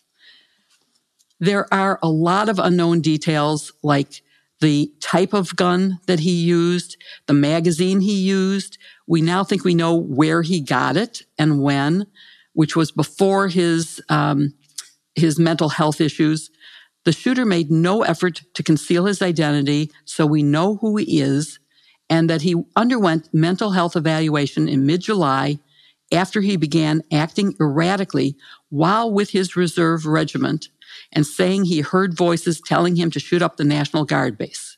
There are a lot of unknown details, like the type of gun that he used, the magazine he used. We now think we know where he got it and when, which was before his um, his mental health issues. The shooter made no effort to conceal his identity, so we know who he is, and that he underwent mental health evaluation in mid-July after he began acting erratically while with his reserve regiment and saying he heard voices telling him to shoot up the National Guard base.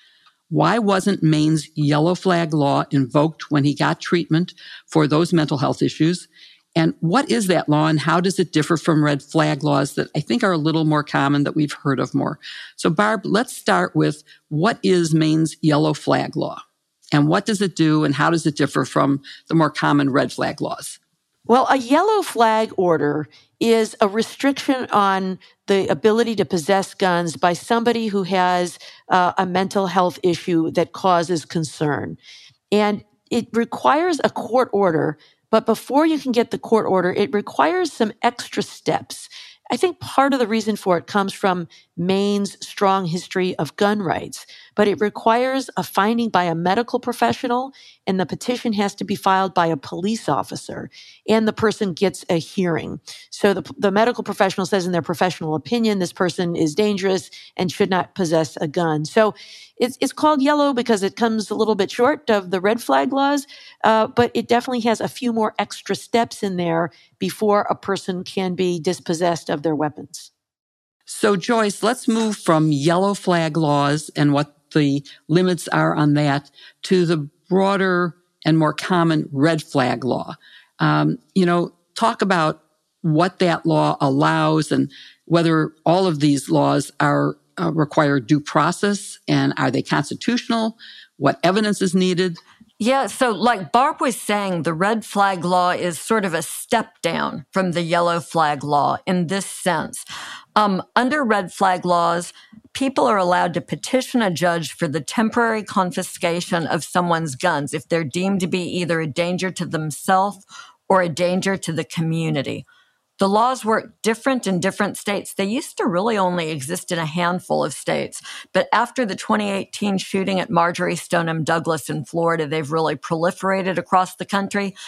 Why wasn't Maine's yellow flag law invoked when he got treatment for those mental health issues? And what is that law, and how does it differ from red flag laws that I think are a little more common, that we've heard of more? So, Barb, let's start with, what is Maine's yellow flag law? And what does it do, and how does it differ from the more common red flag laws? Well, a yellow flag order is a restriction on the ability to possess guns by somebody who has uh, a mental health issue that causes concern. And it requires a court order. But before you can get the court order, it requires some extra steps. I think part of the reason for it comes from Maine's strong history of gun rights, but it requires a finding by a medical professional, and the petition has to be filed by a police officer, and the person gets a hearing. So the, the medical professional says in their professional opinion, this person is dangerous and should not possess a gun. So it's, it's called yellow because it comes a little bit short of the red flag laws, uh, but it definitely has a few more extra steps in there before a person can be dispossessed of their weapons. So, Joyce, let's move from yellow flag laws and what the limits are on that to the broader and more common red flag law. Um, you know, talk about what that law allows and whether all of these laws are uh, require due process, and are they constitutional? What evidence is needed? Yeah, so like Barb was saying, the red flag law is sort of a step down from the yellow flag law in this sense. Um, under red flag laws, people are allowed to petition a judge for the temporary confiscation of someone's guns if they're deemed to be either a danger to themselves or a danger to the community. The laws work different in different states. They used to really only exist in a handful of states. But after the twenty eighteen shooting at Marjory Stoneman Douglas in Florida, they've really proliferated across the country.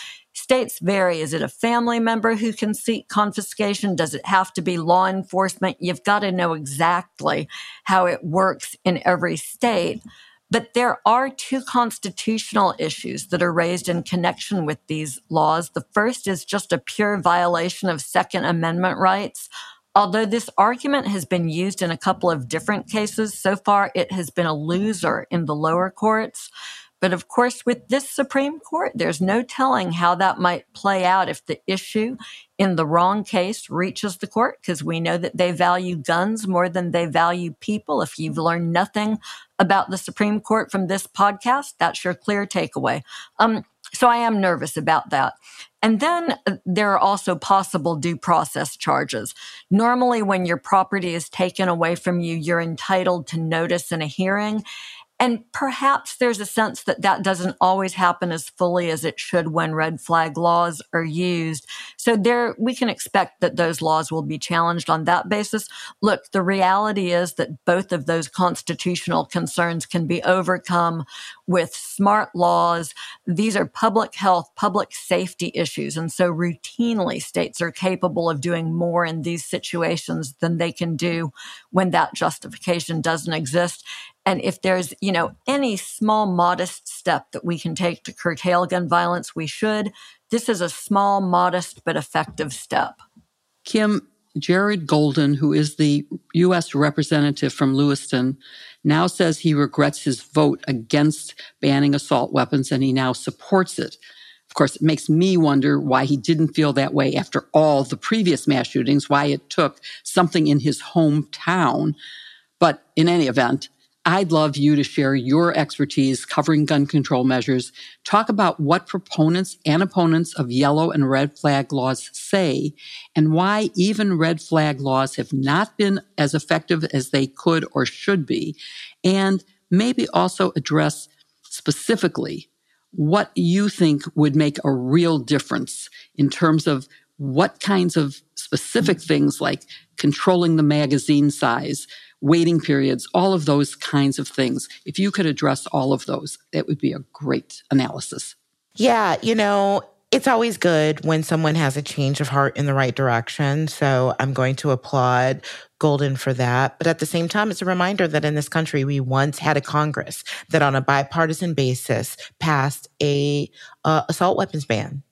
states vary. Is it a family member who can seek confiscation? Does it have to be law enforcement? You've got to know exactly how it works in every state. But there are two constitutional issues that are raised in connection with these laws. The first is just a pure violation of Second Amendment rights. Although this argument has been used in a couple of different cases, so far it has been a loser in the lower courts. But of course, with this Supreme Court, there's no telling how that might play out if the issue in the wrong case reaches the court, because we know that they value guns more than they value people. If you've learned nothing about the Supreme Court from this podcast, that's your clear takeaway. Um, so I am nervous about that. And then there are also possible due process charges. Normally, when your property is taken away from you, you're entitled to notice in a hearing. And perhaps there's a sense that that doesn't always happen as fully as it should when red flag laws are used. So there, we can expect that those laws will be challenged on that basis. Look, the reality is that both of those constitutional concerns can be overcome with smart laws. These are public health, public safety issues. And so routinely states are capable of doing more in these situations than they can do when that justification doesn't exist. And if there's, you know, any small, modest step that we can take to curtail gun violence, we should. This is a small, modest, but effective step. Kim, Jared Golden, who is the U S representative from Lewiston, now says he regrets his vote against banning assault weapons, and he now supports it. Of course, it makes me wonder why he didn't feel that way after all the previous mass shootings, why it took something in his hometown. But in any event, I'd love you to share your expertise covering gun control measures. Talk about what proponents and opponents of yellow and red flag laws say, and why even red flag laws have not been as effective as they could or should be. And maybe also address specifically what you think would make a real difference in terms of what kinds of specific things like controlling the magazine size, waiting periods, all of those kinds of things. If you could address all of those, that would be a great analysis. Yeah, you know, it's always good when someone has a change of heart in the right direction. So I'm going to applaud Golden for that. But at the same time, it's a reminder that in this country, we once had a Congress that on a bipartisan basis passed a uh, assault weapons ban.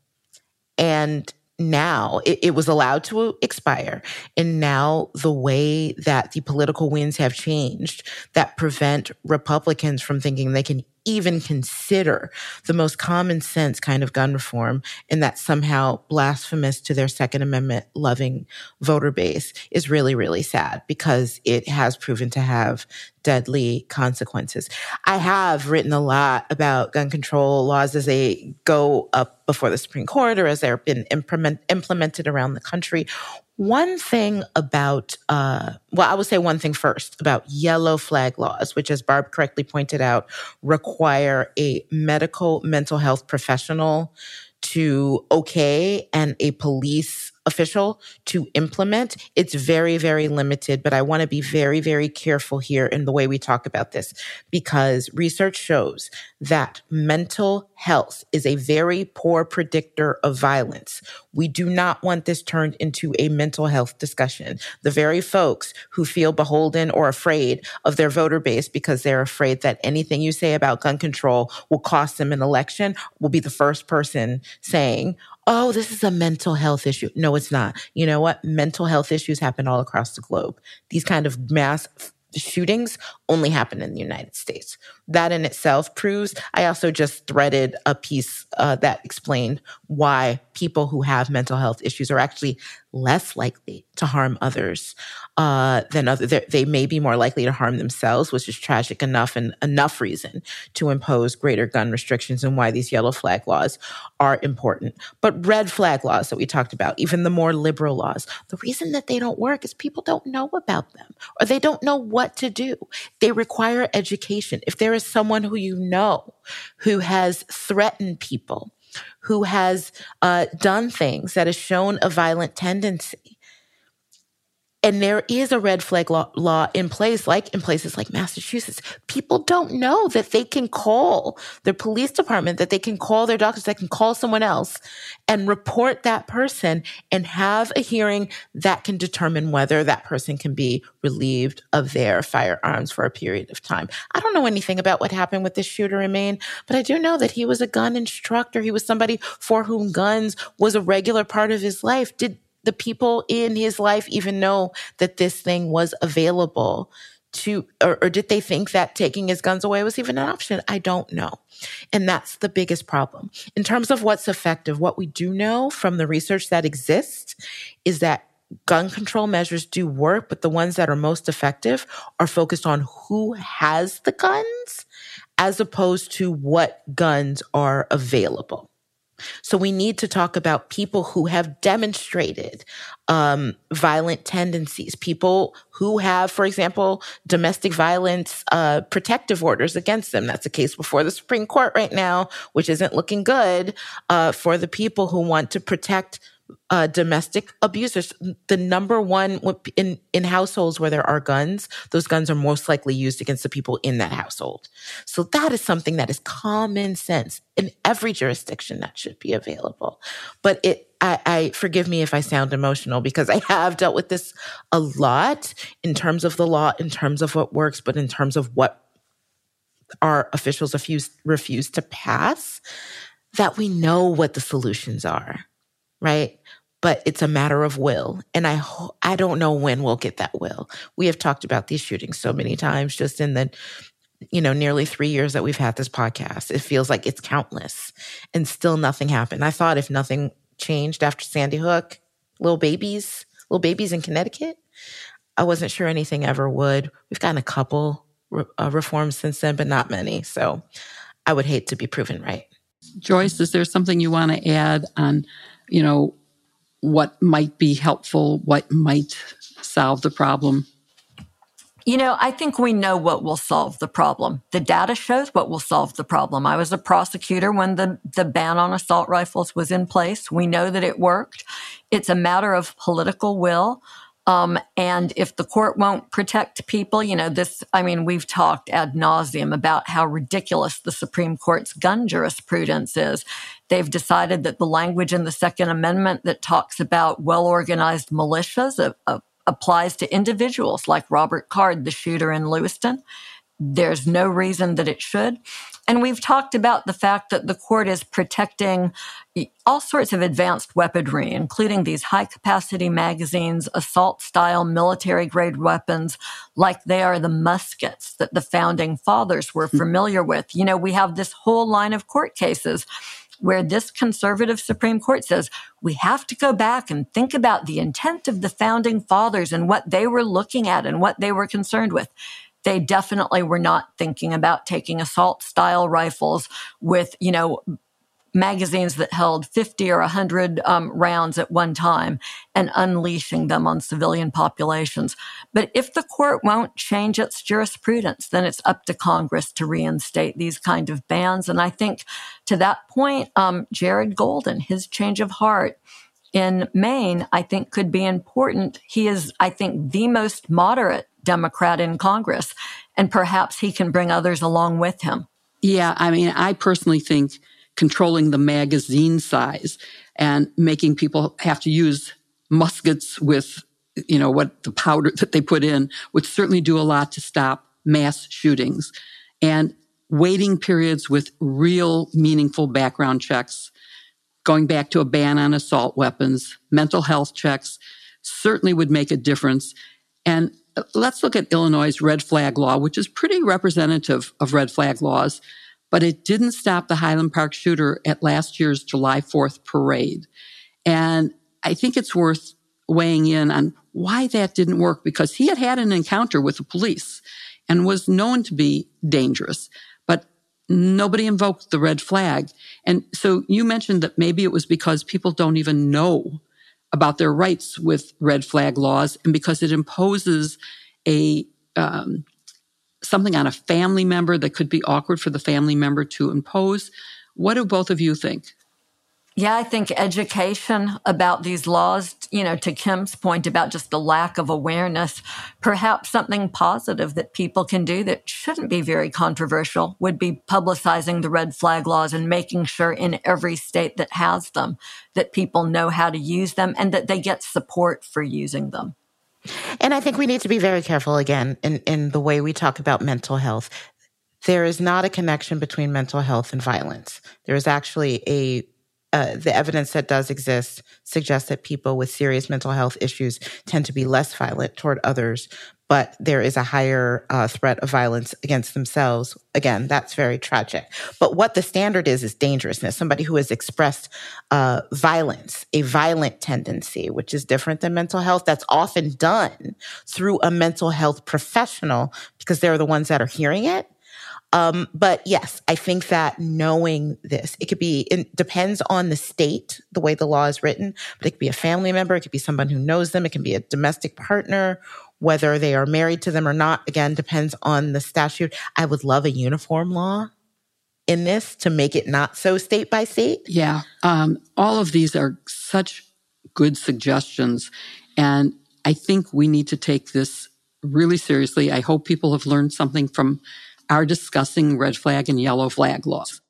And now it, it was allowed to expire. And now the way that the political winds have changed that prevent Republicans from thinking they can even consider the most common sense kind of gun reform, and that's somehow blasphemous to their Second Amendment loving voter base, is really, really sad, because it has proven to have deadly consequences. I have written a lot about gun control laws as they go up before the Supreme Court or as they're been implement, implemented around the country. One thing about, uh, well, I will say one thing first about yellow flag laws, which, as Barb correctly pointed out, require a medical mental health professional to okay and a police official to implement. It's very, very limited, but I want to be very, very careful here in the way we talk about this, because research shows that mental health is a very poor predictor of violence. We do not want this turned into a mental health discussion. The very folks who feel beholden or afraid of their voter base because they're afraid that anything you say about gun control will cost them an election will be the first person saying, oh, this is a mental health issue. No, it's not. You know what? Mental health issues happen all across the globe. These kind of mass f- shootings only happen in the United States. That in itself proves. I also just threaded a piece uh, that explained why people who have mental health issues are actually less likely to harm others uh, than other. They may be more likely to harm themselves, which is tragic enough and enough reason to impose greater gun restrictions, and why these yellow flag laws are important. But red flag laws that we talked about, even the more liberal laws, the reason that they don't work is people don't know about them, or they don't know what to do. They require education. If there is someone who you know who has threatened people, who has uh, done things that has shown a violent tendency, And there is a red flag law, law in place, like in places like Massachusetts. People don't know that they can call their police department, that they can call their doctors, that can call someone else and report that person and have a hearing that can determine whether that person can be relieved of their firearms for a period of time. I don't know anything about what happened with this shooter in Maine, but I do know that he was a gun instructor. He was somebody for whom guns was a regular part of his life. Did the people in his life even know that this thing was available to, or, or did they think that taking his guns away was even an option? I don't know. And that's the biggest problem. In terms of what's effective, what we do know from the research that exists is that gun control measures do work, but the ones that are most effective are focused on who has the guns as opposed to what guns are available. So we need to talk about people who have demonstrated um, violent tendencies, people who have, for example, domestic violence uh, protective orders against them. That's a case before the Supreme Court right now, which isn't looking good uh, for the people who want to protect Uh, domestic abusers. The number one in, in households where there are guns, those guns are most likely used against the people in that household. So that is something that is common sense in every jurisdiction that should be available. But it, I, I forgive me if I sound emotional because I have dealt with this a lot in terms of the law, in terms of what works, but in terms of what our officials refuse, refuse to pass, that we know what the solutions are. Right? But it's a matter of will. And I ho- I don't know when we'll get that will. We have talked about these shootings so many times just in the, you know, nearly three years that we've had this podcast. It feels like it's countless and still nothing happened. I thought if nothing changed after Sandy Hook, little babies, little babies in Connecticut, I wasn't sure anything ever would. We've gotten a couple re- uh, reforms since then, but not many. So I would hate to be proven right. Joyce, is there something you want to add on, you know, what might be helpful, what might solve the problem? You know, I think we know what will solve the problem. The data shows what will solve the problem. I was a prosecutor when the, the ban on assault rifles was in place. We know that it worked. It's a matter of political will. Um, and if the court won't protect people, you know, this, I mean, we've talked ad nauseum about how ridiculous the Supreme Court's gun jurisprudence is. They've decided that the language in the Second Amendment that talks about well-organized militias uh, uh, applies to individuals like Robert Card, the shooter in Lewiston. There's no reason that it should. And we've talked about the fact that the court is protecting all sorts of advanced weaponry, including these high-capacity magazines, assault-style military-grade weapons, like they are the muskets that the Founding Fathers were familiar with. You know, we have this whole line of court cases where this conservative Supreme Court says we have to go back and think about the intent of the Founding Fathers and what they were looking at and what they were concerned with. They definitely were not thinking about taking assault-style rifles with, you know, magazines that held fifty or one hundred um, rounds at one time and unleashing them on civilian populations. But if the court won't change its jurisprudence, then it's up to Congress to reinstate these kind of bans. And I think to that point, um, Jared Golden, his change of heart in Maine, I think could be important. He is, I think, the most moderate Democrat in Congress, and perhaps he can bring others along with him. Yeah, I mean, I personally think controlling the magazine size and making people have to use muskets with, you know, what the powder that they put in would certainly do a lot to stop mass shootings. And waiting periods with real meaningful background checks, going back to a ban on assault weapons, mental health checks certainly would make a difference. And let's look at Illinois' red flag law, which is pretty representative of red flag laws, but it didn't stop the Highland Park shooter at last year's July fourth parade. And I think it's worth weighing in on why that didn't work, because he had had an encounter with the police and was known to be dangerous, but nobody invoked the red flag. And so you mentioned that maybe it was because people don't even know about their rights with red flag laws, and because it imposes a um, something on a family member that could be awkward for the family member to impose. What do both of you think? Yeah, I think education about these laws, you know, to Kim's point about just the lack of awareness, perhaps something positive that people can do that shouldn't be very controversial would be publicizing the red flag laws and making sure in every state that has them that people know how to use them and that they get support for using them. And I think we need to be very careful, again, in, in the way we talk about mental health. There is not a connection between mental health and violence. There is actually a Uh, the evidence that does exist suggests that people with serious mental health issues tend to be less violent toward others, but there is a higher uh, threat of violence against themselves. Again, that's very tragic. But what the standard is, is dangerousness. Somebody who has expressed uh, violence, a violent tendency, which is different than mental health, that's often done through a mental health professional because they're the ones that are hearing it. Um, but yes, I think that knowing this, it could be, it depends on the state, the way the law is written, but it could be a family member. It could be someone who knows them. It can be a domestic partner, whether they are married to them or not. Again, depends on the statute. I would love a uniform law in this to make it not so state by state. Yeah. Um, all of these are such good suggestions. And I think we need to take this really seriously. I hope people have learned something from our discussing red flag and yellow flag laws.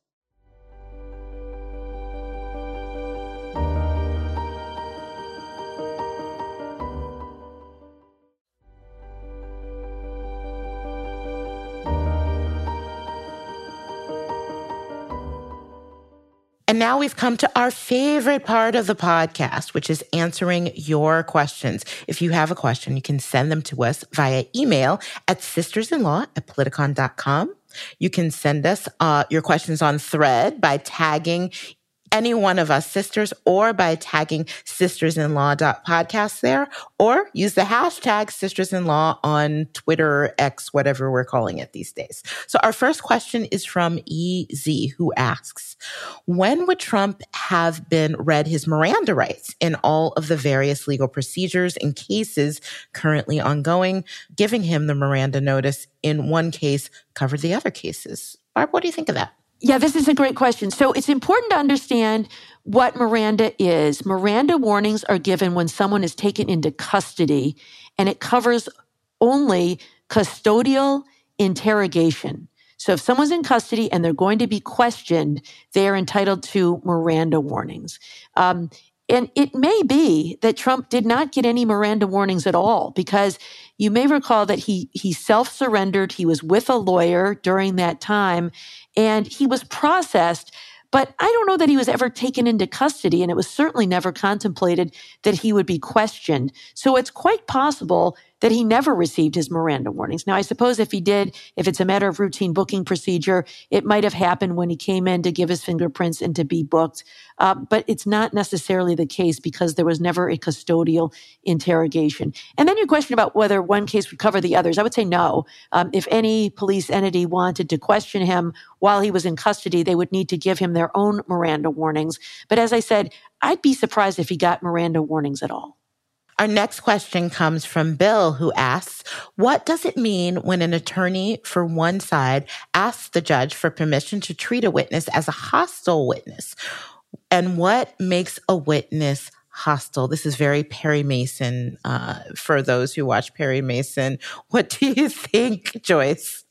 And now we've come to our favorite part of the podcast, which is answering your questions. If you have a question, you can send them to us via email at sistersinlaw at politicon dot com. You can send us uh, your questions on Thread by tagging any one of us sisters or by tagging sistersinlaw dot podcast there, or use the hashtag sistersinlaw on Twitter, X, whatever we're calling it these days. So our first question is from E Z, who asks, when would Trump have been read his Miranda rights in all of the various legal procedures and cases currently ongoing, giving him the Miranda notice in one case covered the other cases? Barb, what do you think of that? Yeah, this is a great question. So it's important to understand what Miranda is. Miranda warnings are given when someone is taken into custody, and it covers only custodial interrogation. So if someone's in custody and they're going to be questioned, they are entitled to Miranda warnings. Um, and it may be that Trump did not get any Miranda warnings at all, because you may recall that he he self-surrendered. He was with a lawyer during that time, and he was processed. But I don't know that he was ever taken into custody, and it was certainly never contemplated that he would be questioned. So it's quite possible that he never received his Miranda warnings. Now, I suppose if he did, if it's a matter of routine booking procedure, it might have happened when he came in to give his fingerprints and to be booked. Uh, but it's not necessarily the case because there was never a custodial interrogation. And then your question about whether one case would cover the others, I would say no. Um, if any police entity wanted to question him while he was in custody, they would need to give him their own Miranda warnings. But as I said, I'd be surprised if he got Miranda warnings at all. Our next question comes from Bill, who asks, what does it mean when an attorney for one side asks the judge for permission to treat a witness as a hostile witness? And what makes a witness hostile? This is very Perry Mason uh, for those who watch Perry Mason. What do you think, Joyce?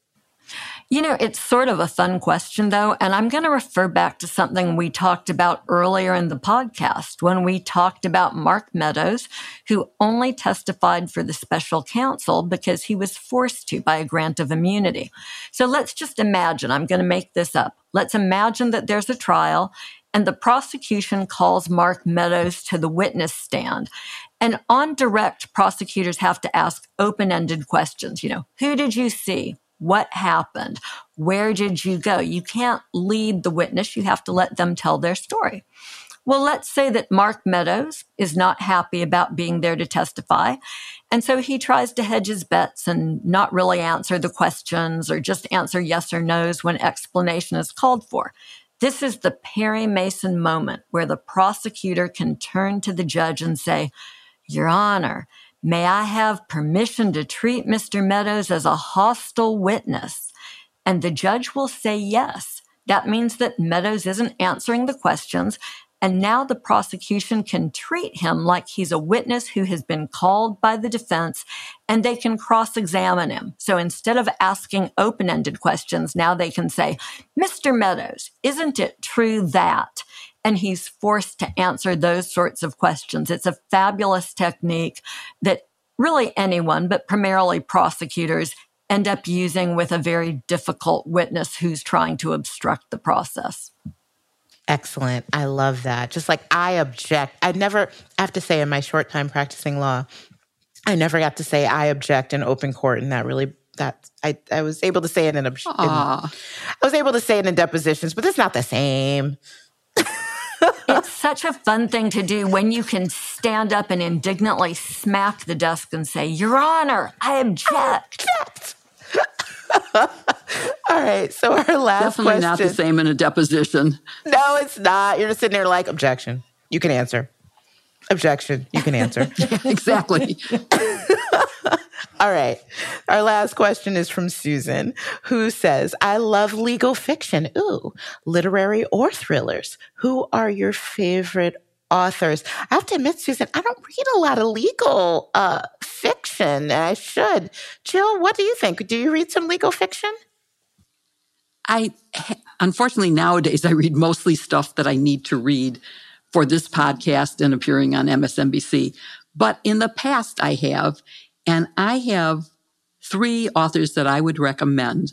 You know, it's sort of a fun question, though, and I'm going to refer back to something we talked about earlier in the podcast when we talked about Mark Meadows, who only testified for the special counsel because he was forced to by a grant of immunity. So let's just imagine, I'm going to make this up. Let's imagine that there's a trial and the prosecution calls Mark Meadows to the witness stand. And on direct, prosecutors have to ask open-ended questions. You know, who did you see? What happened? Where did you go? You can't lead the witness. You have to let them tell their story. Well, let's say that Mark Meadows is not happy about being there to testify. And so he tries to hedge his bets and not really answer the questions or just answer yes or no's when explanation is called for. This is the Perry Mason moment where the prosecutor can turn to the judge and say, Your Honor, may I have permission to treat Mister Meadows as a hostile witness? And the judge will say yes. That means that Meadows isn't answering the questions, And now the prosecution can treat him like he's a witness who has been called by the defense, and they can cross-examine him. So instead of asking open-ended questions, now they can say, Mister Meadows, isn't it true that? And he's forced to answer those sorts of questions. It's a fabulous technique that really anyone, but primarily prosecutors, end up using with a very difficult witness who's trying to obstruct the process. Excellent. I love that. Just like I object. I never I have to say in my short time practicing law, I never got to say I object in open court. And that really, that I, I was able to say it in, in I was able to say it in depositions, but it's not the same. It's such a fun thing to do when you can stand up and indignantly smack the desk and say, Your Honor, I object. I object. All right. So our last Definitely question. not the same in a deposition. No, it's not. You're just sitting there like, objection. You can answer. Objection. You can answer. Exactly. All right. Our last question is from Susan, who says, I love legal fiction. Ooh, literary or thrillers. Who are your favorite authors? I have to admit, Susan, I don't read a lot of legal uh, fiction, and I should. Jill, what do you think? Do you read some legal fiction? I, unfortunately, nowadays, I read mostly stuff that I need to read for this podcast and appearing on M S N B C. But in the past, I have, and I have three authors that I would recommend,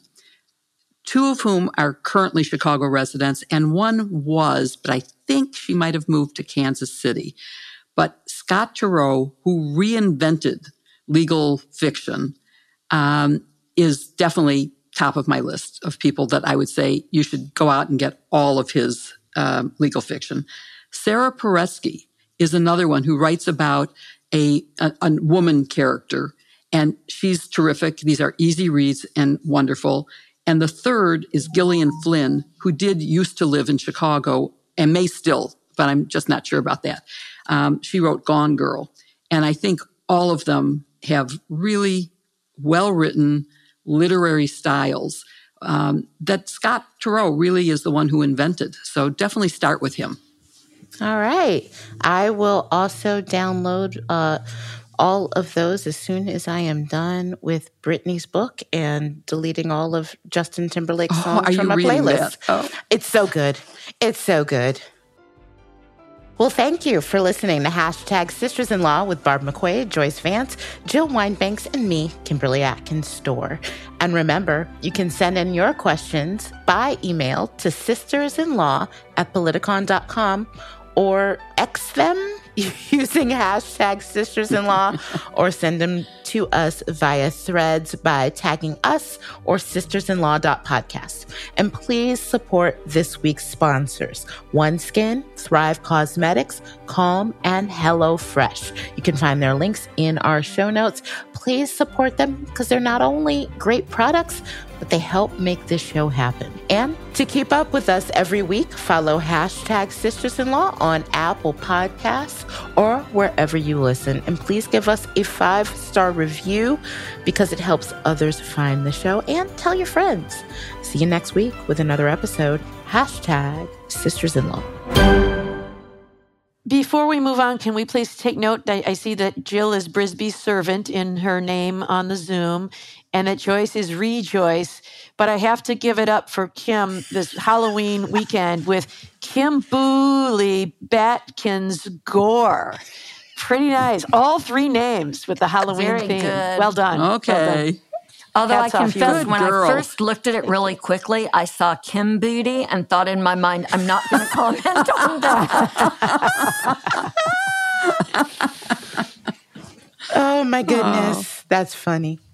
two of whom are currently Chicago residents, and one was, but I think she might have moved to Kansas City. But Scott Turow, who reinvented legal fiction, um, is definitely top of my list of people that I would say you should go out and get all of his um, legal fiction. Sarah Paretsky is another one who writes about a, a, a woman character, and she's terrific. These are easy reads and wonderful. And the third is Gillian Flynn, who did used to live in Chicago and may still, but I'm just not sure about that. Um, she wrote Gone Girl. And I think all of them have really well-written literary styles um, that Scott Turow really is the one who invented. So definitely start with him. All right. I will also download uh, all of those as soon as I am done with Brittany's book and deleting all of Justin Timberlake's songs oh, from my playlist. Oh. It's so good. It's so good. Well, thank you for listening to Hashtag Sisters-in-Law with Barb McQuaid, Joyce Vance, Jill Winebanks, and me, Kimberly Atkins Storr. And remember, you can send in your questions by email to sistersinlaw at politicon dot com or X them using hashtag sisters-in-law or send them to us via threads by tagging us or sistersinlaw dot podcast. And please support this week's sponsors, OneSkin, Thrive Cosmetics, Calm, and HelloFresh. You can find their links in our show notes. Please support them because they're not only great products, but they help make this show happen. And to keep up with us every week, follow hashtag Sisters-in-Law on Apple Podcasts or wherever you listen. And please give us a five-star review because it helps others find the show, and tell your friends. See you next week with another episode. Hashtag Sisters-in-Law. Before we move on, can we please take note? I, I see that Jill is Brisby's servant in her name on the Zoom, and that Joyce is Rejoice. But I have to give it up for Kim this Halloween weekend with Kimberly Batkins Gore. Pretty nice. All three names with the Halloween Very theme. good. Well done. Okay. Well done. Although Hats I off, you confess, good when girl. I first looked at it really quickly, I saw Kim Booty and thought in my mind, I'm not going to comment on that. Oh, my goodness. Oh. That's funny.